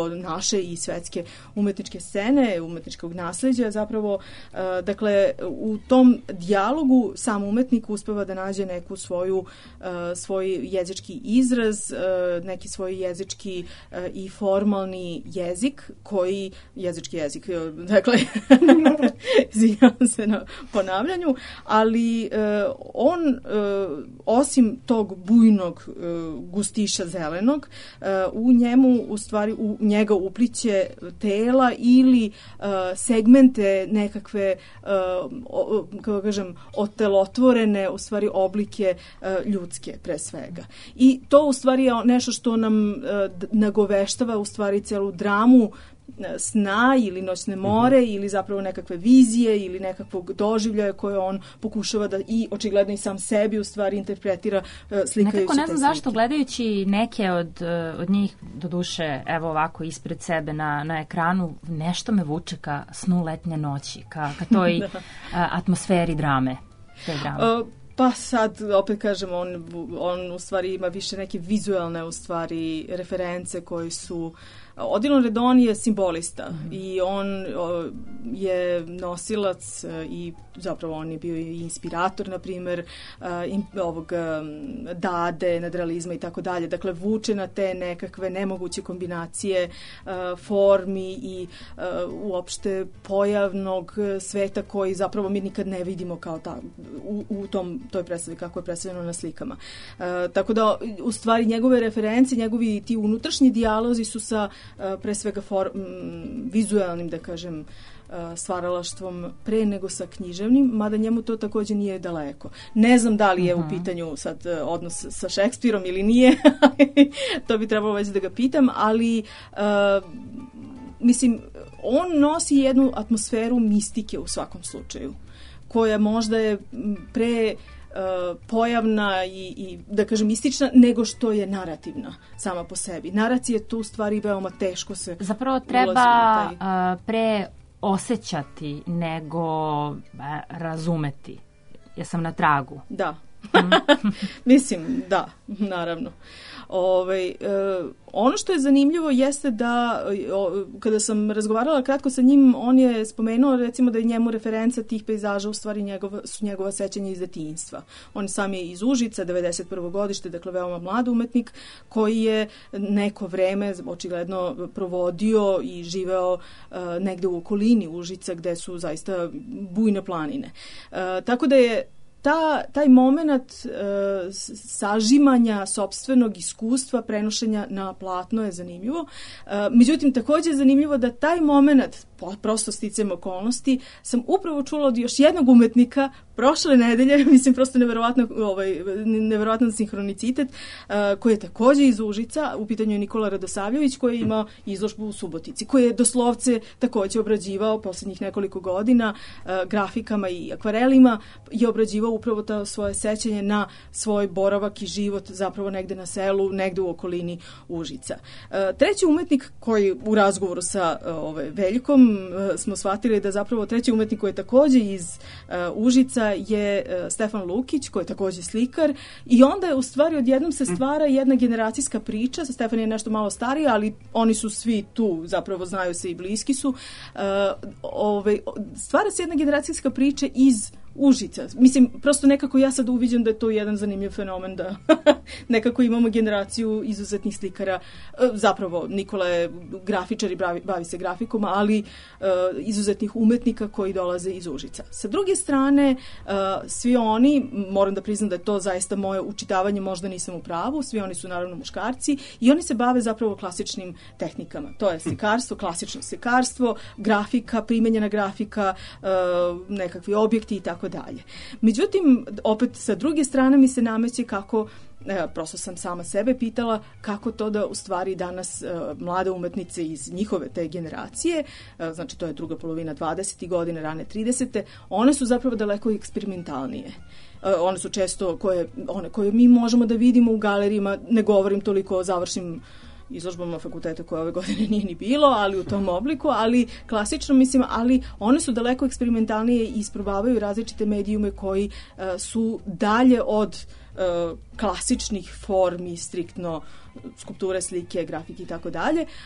S15: zapravo naše i svetske umetničke scene, umetničkog nasleđa zapravo, dakle u tom dijalogu sam umetnik uspeva da nađe neku svoj jezički izraz, neki svoj jezički i formalni jezik jezički jezik, dakle izvinjavam se na ponavljanju, ali on osim tog bujnog gustiša zelenog, u njemu u stvari u njega upliće tela ili segmente nekakve kako kažem otelotvorene u stvari oblike ljudske pre svega. I to u stvari je nešto što nam nagoveštava u stvari celu dramu sna ili noćne more ili zapravo nekakve vizije ili nekakvog doživljaja koje on pokušava da i očigledno i sam sebi u stvari interpretira slikajući te slike.
S5: Nekako ne znam zašto gledajući neke od njih, doduše evo ovako ispred sebe na ekranu, nešto me vuče ka snu letnje noći, ka toj atmosferi drame. Te drame.
S15: Pa sad, opet kažem, on u stvari ima više neke vizualne u stvari reference koji su... Odilon Redon je simbolista i on je nosilac i zapravo on je bio i inspirator, na primjer, ovog Dade, nadrealizma i tako dalje. Dakle, vuče na te nekakve nemoguće kombinacije formi i uopšte pojavnog sveta koji zapravo mi nikad ne vidimo kao u toj predstavi kako je predstavljeno na slikama. Tako da, u stvari, njegove referencije, njegovi ti unutrašnji dijalozi su sa pre svega vizualnim, da kažem, stvaralaštvom pre nego sa književnim, mada njemu to također nije daleko. Ne znam da li je u pitanju sad odnos sa Šekspirom ili nije, to bi trebalo već da ga pitam, ali mislim, on nosi jednu atmosferu mistike u svakom slučaju, koja možda je pre pojavna i da kažem mistična nego što je narativna sama po sebi. Naracija tu stvari veoma teško se
S5: zapravo treba pre osjećati nego razumeti. Jesam na tragu?
S15: Da. Mislim, da, naravno. Ono što je zanimljivo jeste da kada sam razgovarala kratko sa njim, on je spomenuo recimo da je njemu referenca tih pejzaža u stvari su njegova sećanja iz detinjstva. On sam je iz Užica, 91. godište, dakle veoma mlad umetnik koji je neko vreme očigledno provodio i živeo negde u okolini Užica gde su zaista bujne planine. Tako da je taj moment sažimanja sopstvenog iskustva, prenošenja na platno je zanimljivo. Međutim, također je zanimljivo da taj moment, prosto sticajem okolnosti, sam upravo čula od još jednog umetnika prošle nedelje, mislim prosto neverovatan sinhronicitet, koji je također iz Užica, u pitanju je Nikola Radosavljević, koji ima izložbu u Subotici, koji je doslovce također obrađivao posljednjih nekoliko godina grafikama i akvarelima, je obrađivao upravo to svoje sećanje na svoj boravak i život zapravo negde na selu, negde u okolini Užica. Treći umetnik koji u razgovoru sa Veljkom smo shvatili da zapravo treći umetnik koji je također iz Užica je Stefan Lukić, koji je također slikar, i onda je u stvari odjednom se stvara jedna generacijska priča. Stefan je nešto malo stariji, ali oni su svi tu, zapravo znaju se i bliski su. Stvara se jedna generacijska priča iz Užica. Mislim, prosto nekako ja sad uviđam da je to jedan zanimljiv fenomen, da nekako imamo generaciju izuzetnih slikara. Zapravo, Nikola je grafičar i bavi se grafikom, ali izuzetnih umetnika koji dolaze iz Užica. Sa druge strane, svi oni, moram da priznam da je to zaista moje učitavanje, možda nisam u pravu, svi oni su naravno muškarci i oni se bave zapravo klasičnim tehnikama. To je slikarstvo, klasično slikarstvo, grafika, primenjena grafika, nekakvi objekti i tako dalje. Međutim, opet sa druge strane mi se nameće kako, prosto sam sama sebe pitala kako to da u stvari danas mlade umetnice iz njihove te generacije, znači to je druga polovina 20. godine, rane 30. one su zapravo daleko eksperimentalnije. One su često one koje mi možemo da vidimo u galerijima, ne govorim toliko o završnim izložbama fakulteta koje ove godine nije ni bilo, ali u tom obliku, ali klasično mislim, ali one su daleko eksperimentalnije i isprobavaju različite medijume koji su dalje od klasičnih formi, striktno skulpture, slike, grafike i tako dalje.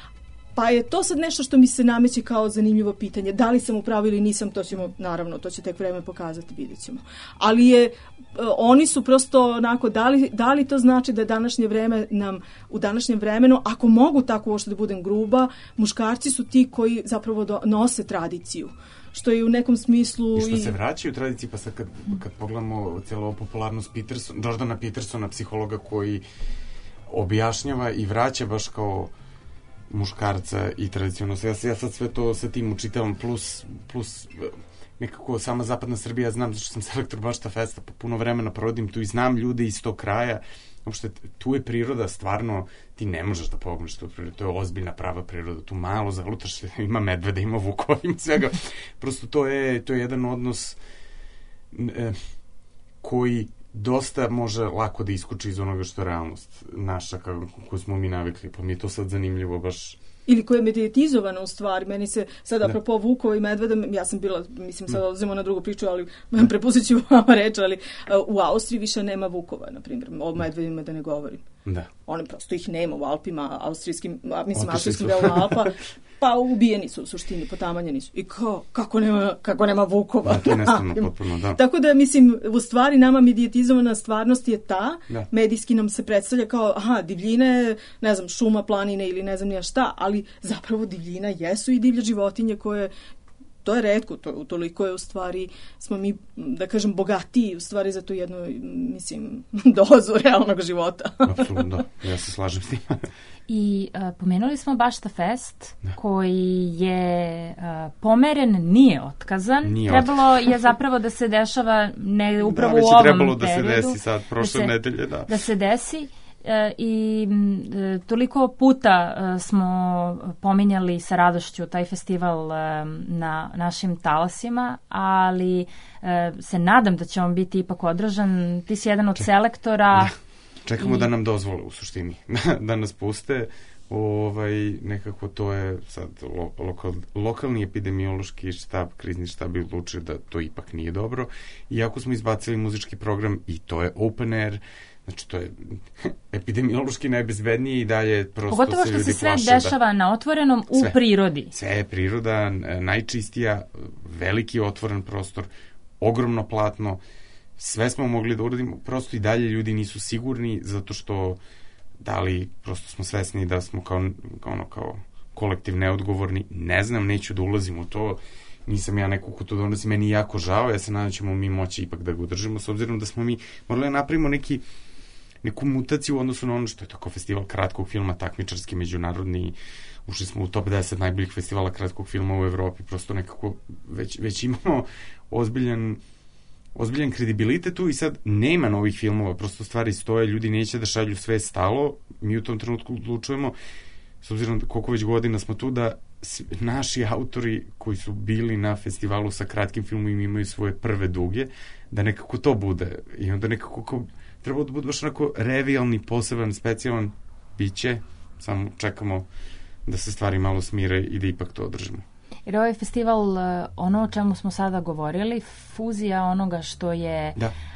S15: Pa je to sad nešto što mi se nameće kao zanimljivo pitanje. Da li sam u pravu ili nisam, to ćemo, naravno, to će tek vreme pokazati, vidjet ćemo. Ali oni su prosto onako, da li to znači da je današnje vreme nam, u današnjem vremenu, ako mogu tako uopšte da budem gruba, muškarci su ti koji zapravo nose tradiciju. Što je u nekom smislu...
S4: I što se vraćaju u tradiciji, pa sad kad pogledamo cijelu ovu popularnost Jordana Petersona, psihologa koji objašnjava i vraća baš kao muškarca i tradicionalnost. Ja sad sve to sa tim učitavam, plus nekako sama zapadna Srbija, znam zašto sam selektor Bašta Festa, pa puno vremena provodim tu i znam ljude iz tog kraja. Uopšte, tu je priroda, stvarno, ti ne možeš da pogneš tu prirodu, to je ozbiljna prava priroda, tu malo zalutaš, ima medveda, ima vukova, ima svega. Prosto to je jedan odnos koji dosta može lako da iskuči iz onoga što je realnost naša, koju smo mi navikli, pa mi je to sad zanimljivo baš.
S15: Ili koje je medijetizovano u stvari. Meni se sad, apropo Vukova i medveda, ja sam bila, mislim, sad odlazimo na drugu priču, ali prepustit ću vama reći, ali u Austriji više nema Vukova, na primjer, o medvedima da ne govorim.
S4: Da.
S15: One prosto ih nema u Alpima, austrijskim delom Alpa, pa ubijeni su u suštini, potamanjeni su. I kako nema Vukova?
S4: Da, to je nestvarno potpuno, da.
S15: Tako da, mislim, u stvari nama medijetizovana stvarnost je ta, medijski nam se predstavlja kao, divljine, ne znam, šuma, planine ili ne znam nija šta, ali zapravo divljina jesu i divlje životinje koje, to je retko, toliko je u stvari, smo mi, da kažem, bogatiji u stvari za tu jednu, mislim, dozu realnog života.
S4: Apsolutno, da, ja se slažem s tim.
S5: I pomenuli smo Bašta Fest, koji je pomeren, nije otkazan. Trebalo je zapravo da se dešava upravo u ovom periodu.
S4: Da, već je trebalo da se desi sad, prošle nedelje, da.
S5: Da se desi. I toliko puta smo pominjali sa radošću taj festival na našim talasima, ali se nadam da će on biti ipak održan. Ti si jedan od selektora.
S4: Čekamo da nam dozvole u suštini, da nas puste. Nekako to je sad lokalni epidemiološki štab, krizni štab je odlučio da to ipak nije dobro. Iako smo izbacili muzički program i to je open air, znači to je epidemiološki najbezbednije i dalje prosto
S5: pogotovo
S4: se ljudi plaše.
S5: Pogotovo što se sve dešava na otvorenom u prirodi.
S4: Sve je priroda, najčistija, veliki otvoren prostor, ogromno platno, sve smo mogli da uradimo, prosto i dalje ljudi nisu sigurni zato što da li prosto smo svesni da smo kao kolektiv neodgovorni, ne znam, neću da ulazim u to, nisam ja neko ko to donosi, meni jako žao, ja se nadam ćemo mi moći ipak da ga udržimo, s obzirom da smo mi morali da napravimo neku mutaciju u odnosu na ono što je tako festival kratkog filma, takmičarski, međunarodni, ušli smo u top 10 najboljih festivala kratkog filma u Evropi, prosto nekako već imamo ozbiljan kredibilitet tu i sad nema novih filmova, prosto stvari stoje, ljudi neće da šalju, sve je stalo, mi u tom trenutku odlučujemo, s obzirom koliko već godina smo tu, da naši autori koji su bili na festivalu sa kratkim filmom imaju svoje prve duge, da nekako to bude i onda nekako treba da bude baš onako revijalni, poseban, specijalan, biće, samo čekamo da se stvari malo smire i da ipak to održimo.
S5: Jer ovaj festival, ono o čemu smo sada govorili, fuzija onoga što je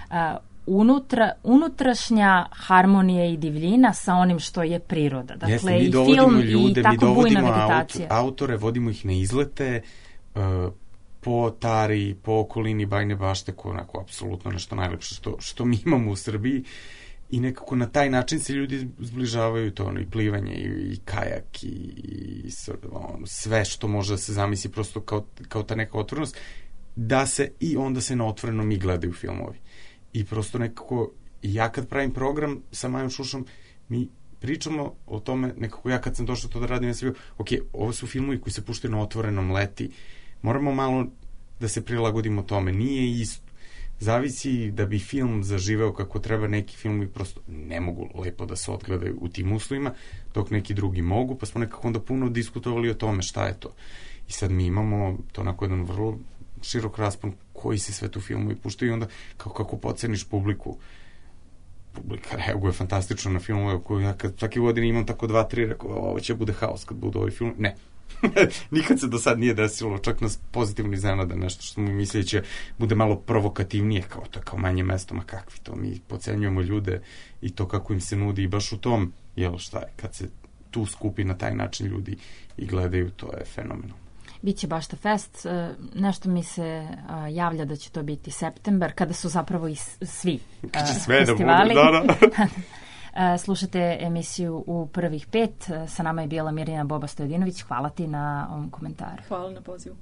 S5: unutrašnja harmonija i divljina sa onim što je priroda. Dakle,
S4: jeste, mi
S5: i
S4: dovodimo
S5: film
S4: ljude,
S5: i tako
S4: mi dovodimo
S5: bujna meditacija.
S4: Autore, vodimo ih na izlete, po Tari, po okolini Bajne Bašte, koje je onako apsolutno nešto najlepše što mi imamo u Srbiji. I nekako na taj način se ljudi zbližavaju to, i plivanje, i kajak, i sve što može da se zamisli prosto kao ta neka otvorenost, da se i onda se na otvorenom i gledaju filmovi. I prosto nekako, ja kad pravim program sa Majom Šušom, mi pričamo o tome, nekako ja kad sam došao to da radim, ja sam bio, ok, ovo su filmovi koji se puštaju na otvorenom leti, moramo malo da se prilagodimo tome, nije isto. Zavisi da bi film zaživeo kako treba, neki filmovi prosto ne mogu lepo da se odgledaju u tim uslovima, dok neki drugi mogu, pa smo nekako onda puno diskutovali o tome šta je to. I sad mi imamo to onako jedan vrlo širok raspon koji se sve tu filmovi puštaju i onda kako poceniš publiku. Publika reaguje fantastično na filmove koje ja kad svake godine imam tako 2-3, rekao, ovo će bude haos kad bude ovaj film. Ne. Nikad se do sad nije desilo, čak nas pozitivno iznenada nešto što smo mi mislili će bude malo provokativnije, kao to je kao manje mesto, ma kakvi to, mi pocenjujemo ljude i to kako im se nudi i baš u tom, jel šta je, kad se tu skupi na taj način ljudi i gledaju, to je fenomenalno.
S5: Biće Bašta Fest, nešto mi se javlja da će to biti septembar, kada su zapravo i svi festivali. Slušate emisiju U prvih 5, sa nama je bila Mirjana Boba Stojadinović, hvala ti na ovom komentaru.
S15: Hvala na pozivu.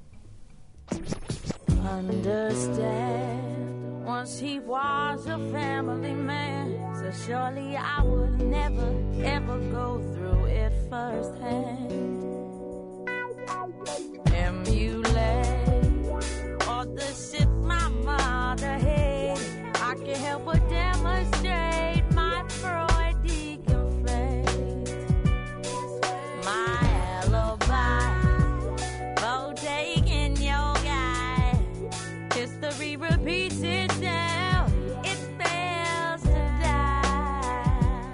S16: Understand, once he was a family man, so surely I would never, ever go through it firsthand. Emulate all the shit my mother hid, I can't help but demonstrate my Freudian faith. My alibi for taking your guy. History repeats itself, it fails to die.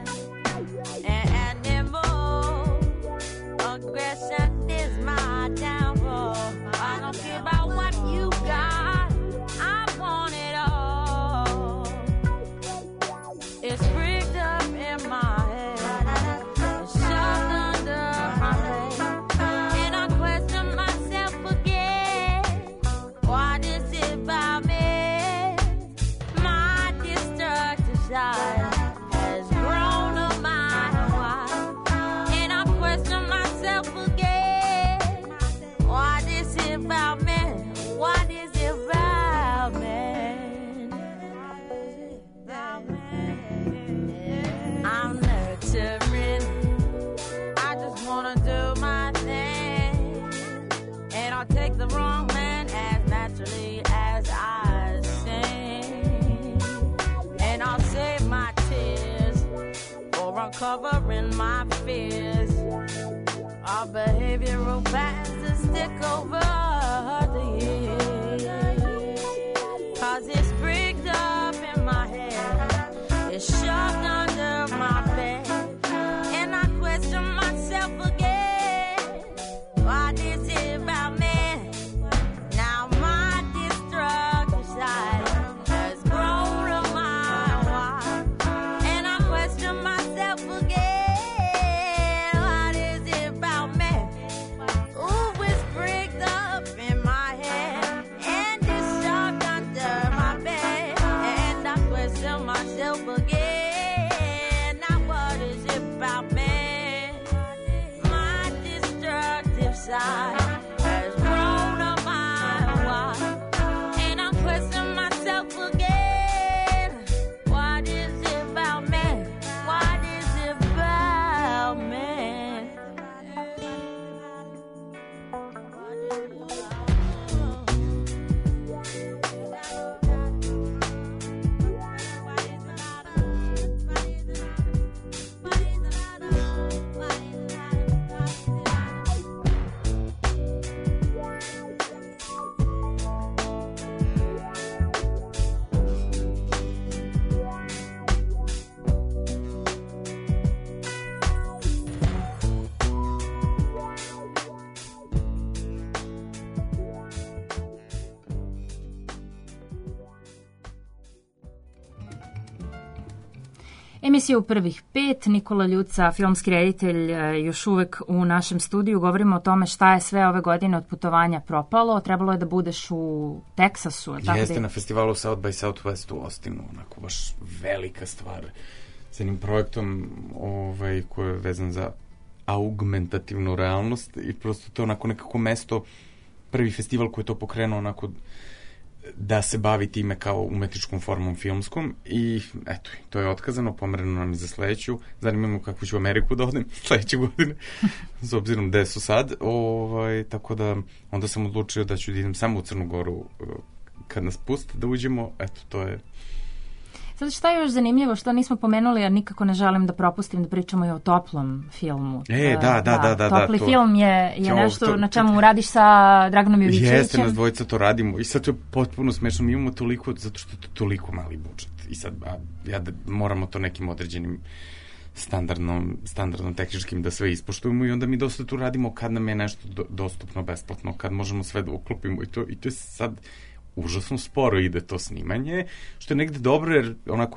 S16: Animal aggression is my downfall. I don't care about what you got, I want it all. It's rigged up in my head, it's shoved under my bed, and I question myself again. What is it about me? My destructive side has grown a mile wide, and I question myself again. What is it about me? What is it about me? I'm nurturing, I just wanna do my thing, and I'll take the wrong man as naturally as I sing, and I'll save my tears for uncovering my fears. Our behavioral patterns stick over the years, 'cause it's rigged up in my head, it's shoved under my bed, and I question myself again. What is it about me? Now my destructive side has grown a mile wide, and I question myself again. What is it about me? Ooh, it's rigged up in my head, and it's shoved under my bed, and I question myself again. Now what is it about me? My destructive side has grown a mile wide, and I question myself again. What is it about me? What is it about me?
S5: Emisija U prvih 5, Nikola Ljuca, filmski reditelj, još uvek u našem studiju. Govorimo o tome šta je sve ove godine od putovanja propalo. Trebalo je da budeš u Teksasu.
S4: Jeste, na festivalu South by Southwest u Austinu, onako baš velika stvar. S jednim projektom koji je vezan za augmentativnu realnost i prosto to onako nekako mesto, prvi festival koji je to pokrenuo onako da se bavi time kao umetničkom formom filmskom i eto, to je otkazano, pomereno nam za sledeću. Zanimamo kako ću u Ameriku da odem sledeće godine, s obzirom gde su sad. Tako da onda sam odlučio da ću da idem samo u Crnu Goru kad nas puste da uđemo. Eto, to je...
S5: Sad šta je još zanimljivo, što nismo pomenuli, jer nikako ne želim da propustim da pričamo i o toplom filmu.
S4: Da.
S5: Topli film je nešto na čemu radiš sa Draganom Jovićevićem.
S4: Jeste, nas dvojica to radimo i sad to je potpuno smešno. Mi imamo toliko, zato što je to toliko mali budžet i sad moramo to nekim određenim standardnom tehničkim da sve ispoštujemo i onda mi dosta tu radimo kad nam je nešto dostupno besplatno, kad možemo sve da uklopimo i to je sad užasno sporo ide to snimanje, što je negde dobro jer onako jako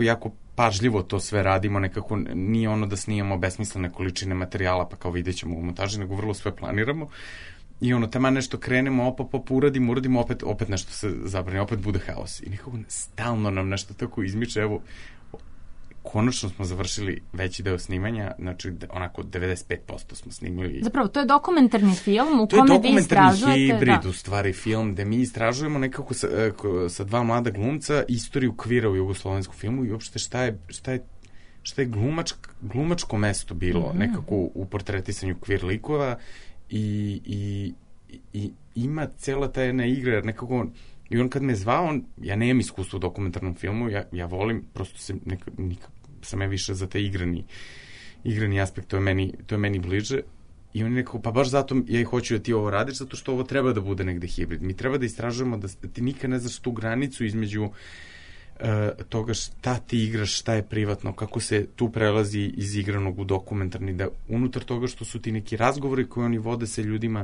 S4: pažljivo to sve radimo, nekako nije ono da snimamo besmislene količine materijala, pa kao vidjet ćemo u montaži, nego vrlo sve planiramo. I ono, tamo nešto krenemo, uradimo, opet nešto se zabrani, opet bude haos. I nekako stalno nam nešto tako izmiče, evo, konačno smo završili veći deo snimanja, znači onako 95% smo snimili.
S5: Zapravo, to je dokumentarni film u kome vi istražujete... To je dokumentarni hibrid,
S4: u stvari, film gde mi istražujemo nekako sa dva mlada glumca istoriju kvira u jugoslovenskom filmu i uopšte šta je glumačko mesto bilo nekako u portretisanju kvir likova i ima cela ta jedna igra, jer nekako i on kad me zvao, ja nemam iskustvo u dokumentarnom filmu, ja volim, prosto sam više za taj igrani aspekt, to je meni bliže. I on je rekao, pa baš zato ja i hoću da ti ovo radiš, zato što ovo treba da bude negde hibrid. Mi treba da istražujemo da ti nikad ne znaš tu granicu između toga šta ti igraš, šta je privatno, kako se tu prelazi iz igranog u dokumentarni, da unutar toga što su ti neki razgovori koje oni vode sa ljudima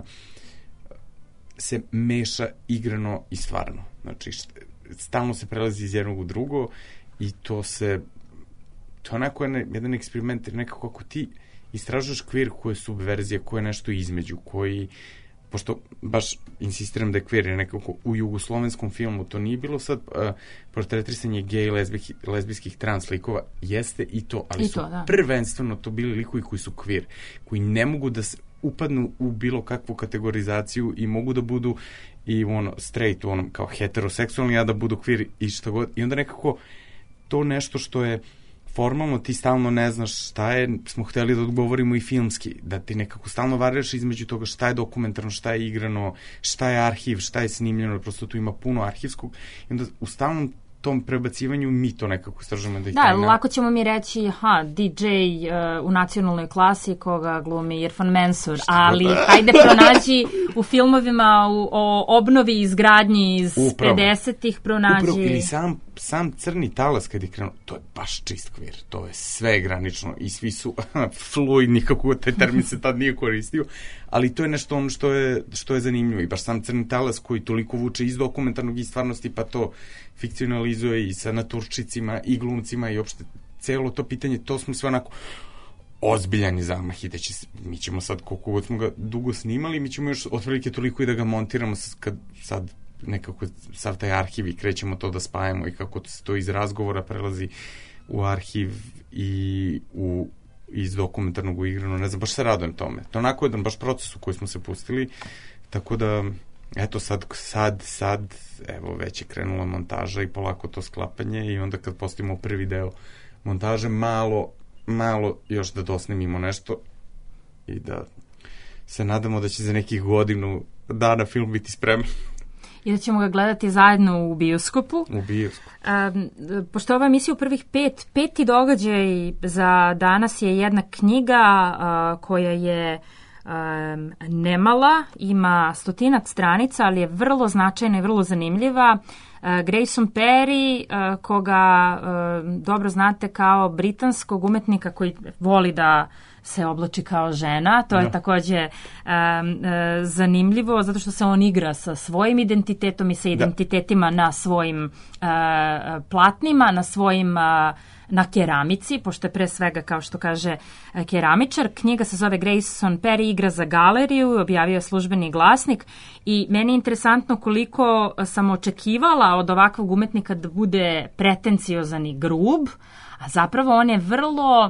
S4: se meša igrano i stvarno. Znači, stalno se prelazi iz jednog u drugo i to je onako jedan eksperiment, nekako ako ti istražuješ kvir koje je subverzija, koje je nešto između, koji, pošto baš insistiram da je kvir nekako u jugoslovenskom filmu, to nije bilo sad portretisanje gej, lezbijskih trans likova, jeste i to, ali su prvenstveno to bili likovi koji su kvir, koji ne mogu da se upadnu u bilo kakvu kategorizaciju i mogu da budu i straight, kao heteroseksualni, a da budu kvir i šta god. I onda nekako to nešto što je formalno, ti stalno ne znaš šta je, smo hteli da odgovorimo i filmski, da ti nekako stalno variraš između toga šta je dokumentarno, šta je igrano, šta je arhiv, šta je snimljeno, prosto tu ima puno arhivskog i onda u stalnom tom prebacivanju mi to nekako istražujemo da ih tajna.
S5: Da, lako ćemo mi reći, DJ u nacionalnoj klasi koga glumi Irfan Mensur, ali hajde pronađi u filmovima o obnovi i izgradnji iz 50-ih pronađi.
S4: Upravo, ili sam Crni talas kad je krenuo, to je baš čist kvir, to je sve granično i svi su fluidni, kako taj termin se tad nije koristio, ali to je nešto ono što je zanimljivo i baš sam Crni talas koji toliko vuče iz dokumentarnog i stvarnosti, pa to fikcionalizuje i sa naturčicima i glumcima i uopšte celo to pitanje, to smo sve onako ozbiljan zamah i da mi ćemo sad, koliko god smo ga dugo snimali, mi ćemo još otprilike toliko i da ga montiramo kad sad nekako sav taj arhiv i krećemo to da spajamo i kako se to iz razgovora prelazi u arhiv i iz dokumentarnog u igrano, ne znam, baš se radujem tome. To je onako jedan baš proces u koji smo se pustili, tako da eto sad evo već je krenula montaža i polako to sklapanje i onda kad postavimo prvi deo montaže malo još da dosnimimo nešto i da se nadamo da će za nekih godinu dana film biti spreman.
S5: I da ćemo ga gledati zajedno u bioskopu.
S4: U bioskopu.
S5: Pošto ova emisija u prvih peti događaj za danas je jedna knjiga koja je nemala, ima 100 stranica, ali je vrlo značajna i vrlo zanimljiva. Grayson Perry, koga dobro znate kao britanskog umetnika koji voli da se oblači kao žena, to je takođe zanimljivo zato što se on igra sa svojim identitetom i sa identitetima na svojim platnima, na svojim na keramici, pošto je pre svega, kao što kaže, keramičar. Knjiga se zove Grayson Perry igra za galeriju, objavio je Službeni glasnik i meni je interesantno koliko sam očekivala od ovakvog umetnika da bude pretenciozan i grub, a zapravo on je vrlo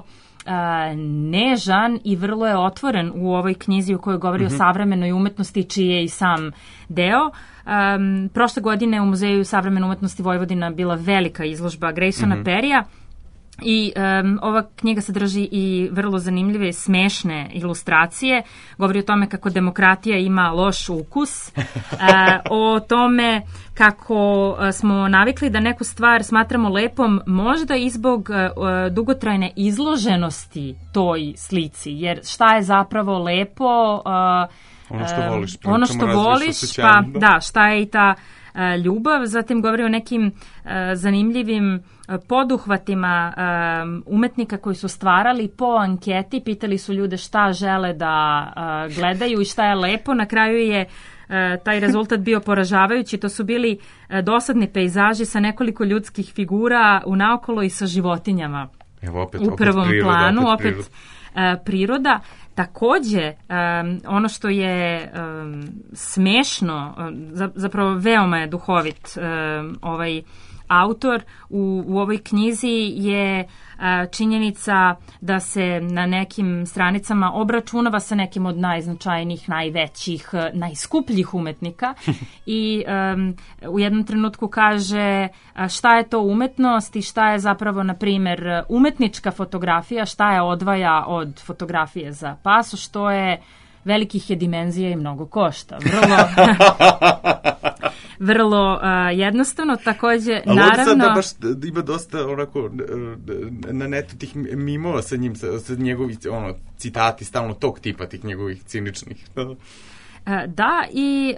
S5: nežan i vrlo je otvoren u ovoj knjizi u kojoj govori o savremenoj umetnosti, čiji je i sam deo. Prošle godine u Muzeju savremene umetnosti Vojvodina bila velika izložba Graysona Perrya i ova knjiga sadrži i vrlo zanimljive smešne ilustracije. Govori o tome kako demokratija ima loš ukus, o tome kako smo navikli da neku stvar smatramo lepom možda i zbog dugotrajne izloženosti toj slici, jer šta je zapravo lepo, ono što voliš, pa da, šta je i ta ljubav. Zatim govori o nekim zanimljivim poduhvatima umetnika koji su stvarali po anketi, pitali su ljude šta žele da gledaju i šta je lepo. Na kraju je taj rezultat bio poražavajući. To su bili dosadni pejzaži sa nekoliko ljudskih figura unaokolo i sa životinjama.
S4: Evo opet,
S5: u prvom
S4: priroda,
S5: planu, opet priroda. Takođe, ono što je smešno, zapravo veoma je duhovit ovaj autor u ovoj knjizi je činjenica da se na nekim stranicama obračunava sa nekim od najznačajnijih, najvećih, najskupljih umetnika i u jednom trenutku kaže šta je to umetnost i šta je zapravo, na primer, umetnička fotografija, šta je odvaja od fotografije za pasoš, što je velikih je dimenzija i mnogo košta. Vrlo jednostavno, takođe,
S4: ali
S5: naravno...
S4: Ali baš ima dosta onako na netu tih mimova sa njim, sa njegovih citati, stalno tog tipa, tih njegovih ciničnih.
S5: Da, i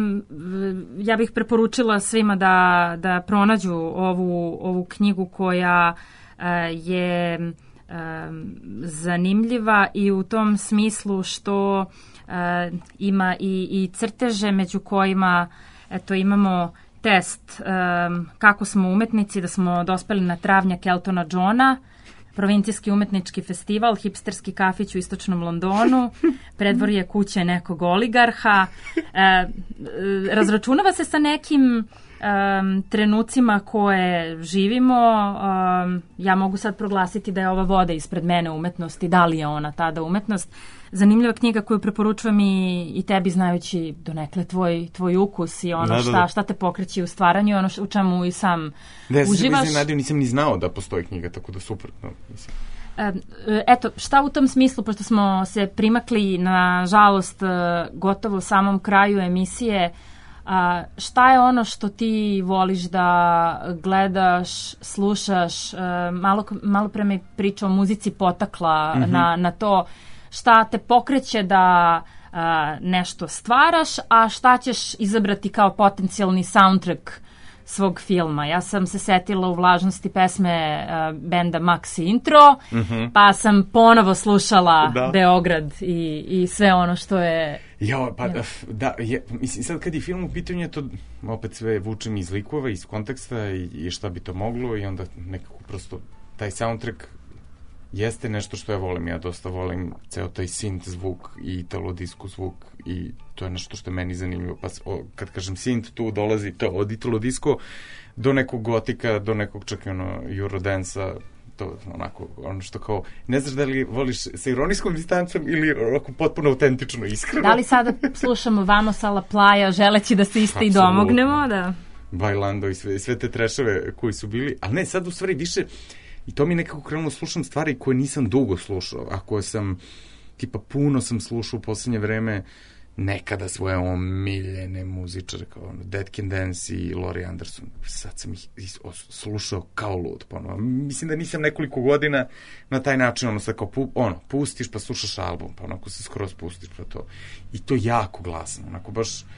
S5: ja bih preporučila svima da pronađu ovu knjigu koja je zanimljiva i u tom smislu što ima i crteže među kojima imamo test kako smo umetnici, da smo dospeli na travnjak Eltona Johna, provincijski umetnički festival, hipsterski kafić u istočnom Londonu, predvorje kuće nekog oligarha. Razračunava se sa nekim trenucima koje živimo. Ja mogu sad proglasiti da je ova voda ispred mene umetnost i da li je ona tada umetnost. Zanimljiva knjiga koju preporučujem i tebi, znajući donekle tvoj ukus i ono šta te pokreće u stvaranju i ono u čemu i sam uživaš.
S4: Nisam ni znao da postoji knjiga, tako da super.
S5: Eto, šta u tom smislu, pošto smo se primakli na žalost gotovo u samom kraju emisije, šta je ono što ti voliš da gledaš, slušaš? Malo pre me priča o muzici potakla na to. Šta te pokreće da nešto stvaraš, a šta ćeš izabrati kao potencijalni soundtrack svog filma? Ja sam se setila u vlažnosti pesme benda Maxi Intro, pa sam ponovo slušala Beograd i sve ono što je...
S4: Mislim, sad kad je film u pitanju, je to opet sve vučem iz likova, iz konteksta i šta bi to moglo i onda nekako prosto taj soundtrack jeste nešto što ja volim. Ja dosta volim ceo taj synth zvuk i italo-disco zvuk i to je nešto što je meni zanimljivo. Pa kad kažem synth, tu dolazi to od italo-disco do nekog gotika, do nekog čak i Eurodance-a, to onako, ono što kao, ne znaš da li voliš sa ironijskom distancom ili onako potpuno autentično, iskreno.
S5: Da li sada slušamo Vamos a la playa, želeći da se iste i domognemo? Da.
S4: Bailando i sve te trešave koji su bili, ali ne, sad u stvari više. I to mi nekako krenulo, slušam stvari koje nisam dugo slušao, a koje sam, tipa, puno sam slušao u poslednje vreme nekada svoje omiljene muzičare, kao Dead Can Dance i Laurie Anderson. Sad sam ih slušao kao lud, ponovo. Mislim da nisam nekoliko godina na taj način, sad kao, pustiš pa slušaš album, pa onako se skroz pustiš pa to. I to jako glasno, onako,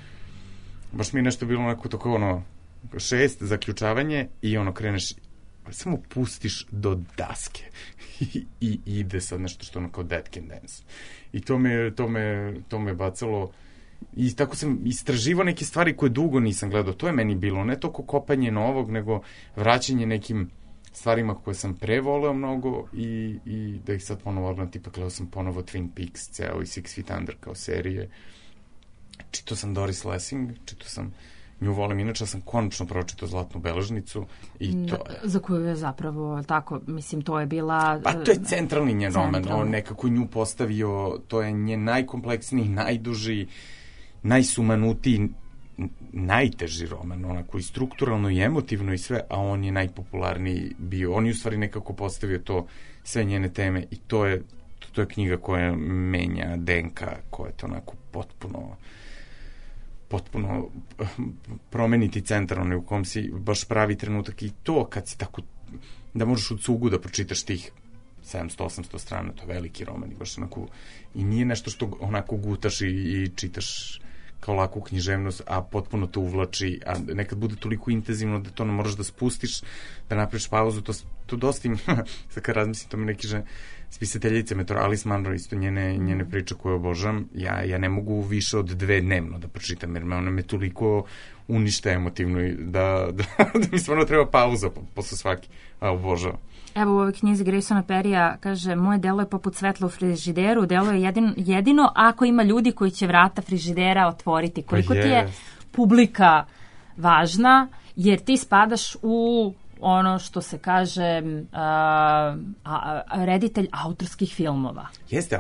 S4: baš mi je nešto bilo onako tako, 6, zaključavanje i kreneš, samo pustiš do daske i ide sad nešto što kao Dead Can Dance. I to me bacalo i tako sam istraživao neke stvari koje dugo nisam gledao. To je meni bilo ne toliko kopanje novog, nego vraćanje nekim stvarima koje sam prevoleo mnogo i da ih sad ponovo tipa gledao sam ponovo Twin Peaks ceo i Six Feet Under kao serije. Čitao sam Doris Lessing, nju volim, inače sam konačno pročitao Zlatnu beležnicu i to je...
S5: Za koju je zapravo, tako, mislim, to je bila...
S4: Pa to je centralni njen roman, on nekako nju postavio, to je njen najkompleksniji, najduži, najsumanutiji, najteži roman, onako i strukturalno i emotivno i sve, a on je najpopularniji bio. On je u stvari nekako postavio to, sve njene teme i to je knjiga koja menja DNK, koja je to onako potpuno promeniti centar, u kom si baš pravi trenutak i to kad si tako, da možeš u cugu da pročitaš tih 700-800 strana, to je veliki roman i baš onako, i nije nešto što onako gutaš i čitaš kao laku književnost, a potpuno to uvlači, a nekad bude toliko intenzivno da to ne moraš da spustiš, da napraviš pauzu, to to dosta ima, sad kad razmislim, to mi neki spisateljice Metro, Alice Munro, isto njene priče koje obožavam, ja ne mogu više od 2 dnevno da pročitam, jer ona me toliko uništa emotivno da mi stvarno treba pauza posle svaki, a obožavam.
S5: Evo u ovoj knjizi Graysona Perrya kaže, moje delo je poput svetla u frižideru, delo je jedino ako ima ljudi koji će vrata frižidera otvoriti. Koliko ti je publika važna, jer ti spadaš u ono što se kaže reditelj autorskih filmova.
S4: Jeste,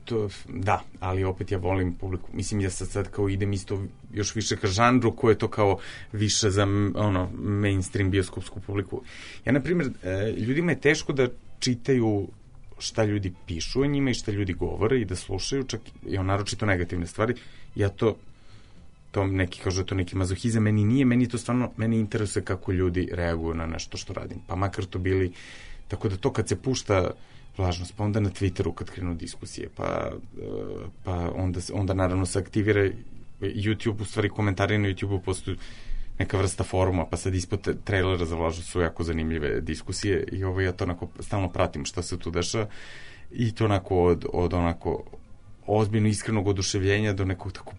S4: ali opet ja volim publiku. Mislim, ja sad kao idem isto još više ka žanru koje je to kao više za mainstream bioskopsku publiku. Ja, na primjer, ljudima je teško da čitaju šta ljudi pišu o njima i šta ljudi govore i da slušaju, čak i naročito negativne stvari. Ja to neki kažu to neki mazohizam, meni nije, meni to stvarno, meni interesuje kako ljudi reaguju na nešto što radim, pa makar to bili, tako da to kad se pušta vlažnost, pa onda na Twitteru kad krenu diskusije, pa onda naravno se aktivira YouTube, u stvari komentari na YouTube-u postoju neka vrsta foruma, pa sad ispod trailera za vlažnost su jako zanimljive diskusije i ja to onako stalno pratim šta se tu deša i to onako od onako ozbiljno iskrenog oduševljenja do nekog tako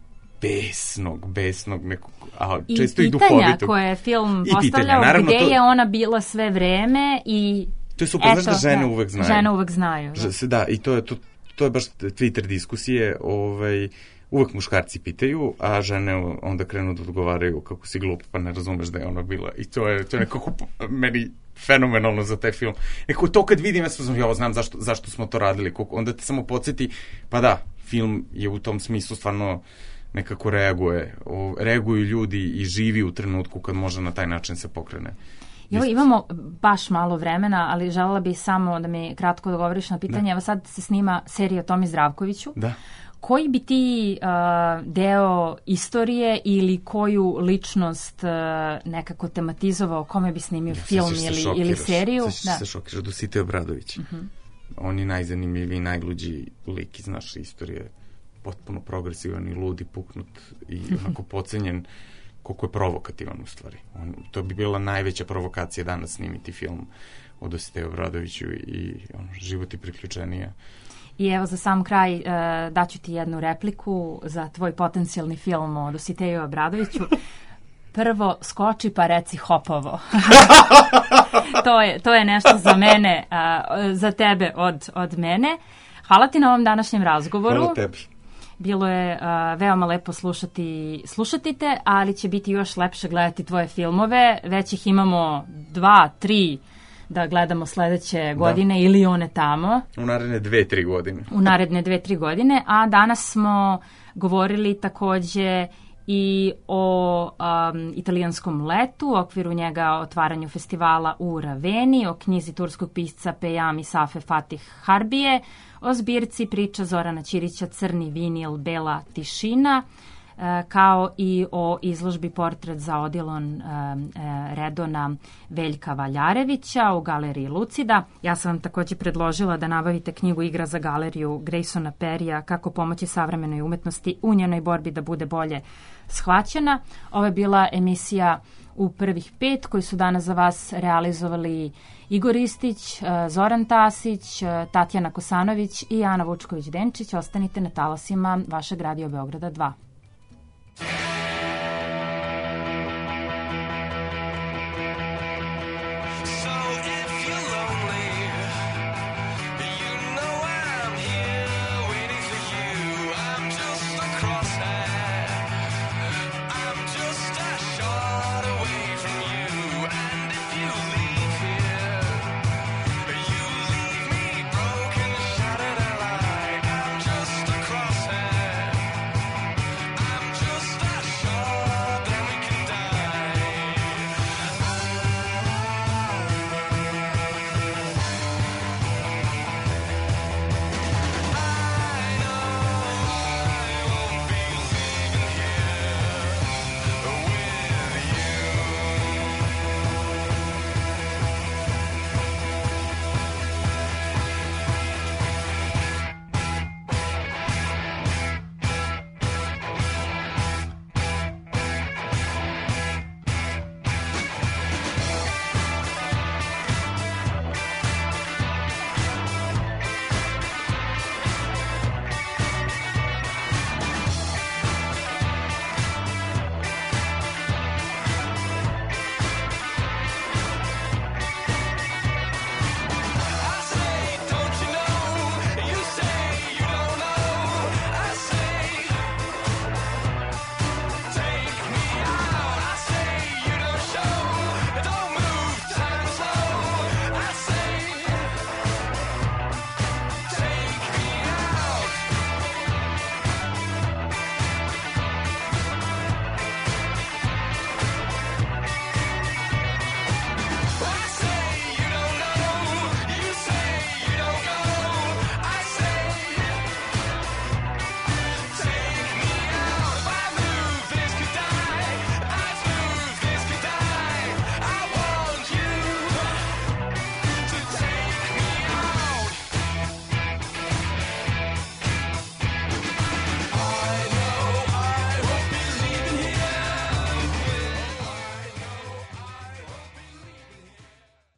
S4: besnog nekog, a često i duhovitog. I pitanja koje je film postavljao, gde je ona bila sve vreme i to je super, znaš da žene uvek znaju.
S5: Žene uvek znaju.
S4: Da, i to je baš Twitter diskusije, uvek muškarci pitaju, a žene onda krenu da odgovaraju kako si glup, pa ne razumeš da je ona bila. I to je nekako meni fenomenalno za taj film. Neko to kad vidim, ja znam zašto smo to radili, onda te samo podsjeti, pa da, film je u tom smislu stvarno nekako reaguju ljudi i živi u trenutku kad može na taj način se pokrene.
S5: Imamo baš malo vremena, ali želela bih samo da mi kratko odgovoriš na pitanje. Evo sad se snima serija o Tomi Zdravkoviću.
S4: Da.
S5: Koji bi ti deo istorije ili koju ličnost nekako tematizovao, kome bi snimio film ili seriju?
S4: Sad se šokiraš, Dositej Obradović. On je najzanimljiviji, najluđi lik iz naše istorije. Potpuno progresivan i ludi, puknut i onako pocenjen, koliko je provokativan u stvari. To bi bila najveća provokacija danas snimiti film o Dositeju Obradoviću i život i priključenija.
S5: I evo za sam kraj daću ti jednu repliku za tvoj potencijalni film o Dositeju Obradoviću. Prvo skoči pa reci hopovo. To je nešto za mene, za tebe od mene. Hvala ti na ovom današnjem razgovoru.
S4: Hvala tebi.
S5: Bilo je veoma lepo slušati te, ali će biti još lepše gledati tvoje filmove. Već ih imamo 2, 3 da gledamo sledeće godine ili one tamo.
S4: U naredne 2-3 godine.
S5: U naredne 2-3 godine, a danas smo govorili takođe i o italijanskom letu, u okviru njega otvaranju festivala u Raveni, o knjizi turskog pisca Pejam Isafe Fatih Harbije, o zbirci priča Zorana Ćirića Crni vinil, bela tišina, kao i o izložbi Portret za odilon Redona Veljka Valjarevića u galeriji Lucida. Ja sam vam takođe predložila da nabavite knjigu Igra za galeriju Graysona Perrya, kako pomoći savremenoj umetnosti u njenoj borbi da bude bolje shvaćena. Ovo je bila emisija U prvih 5 koji su danas za vas realizovali Igor Istić, Zoran Tasić, Tatjana Kosanović i Ana Vučković-Denčić. Ostanite na talasima vašeg Radio Beograda 2.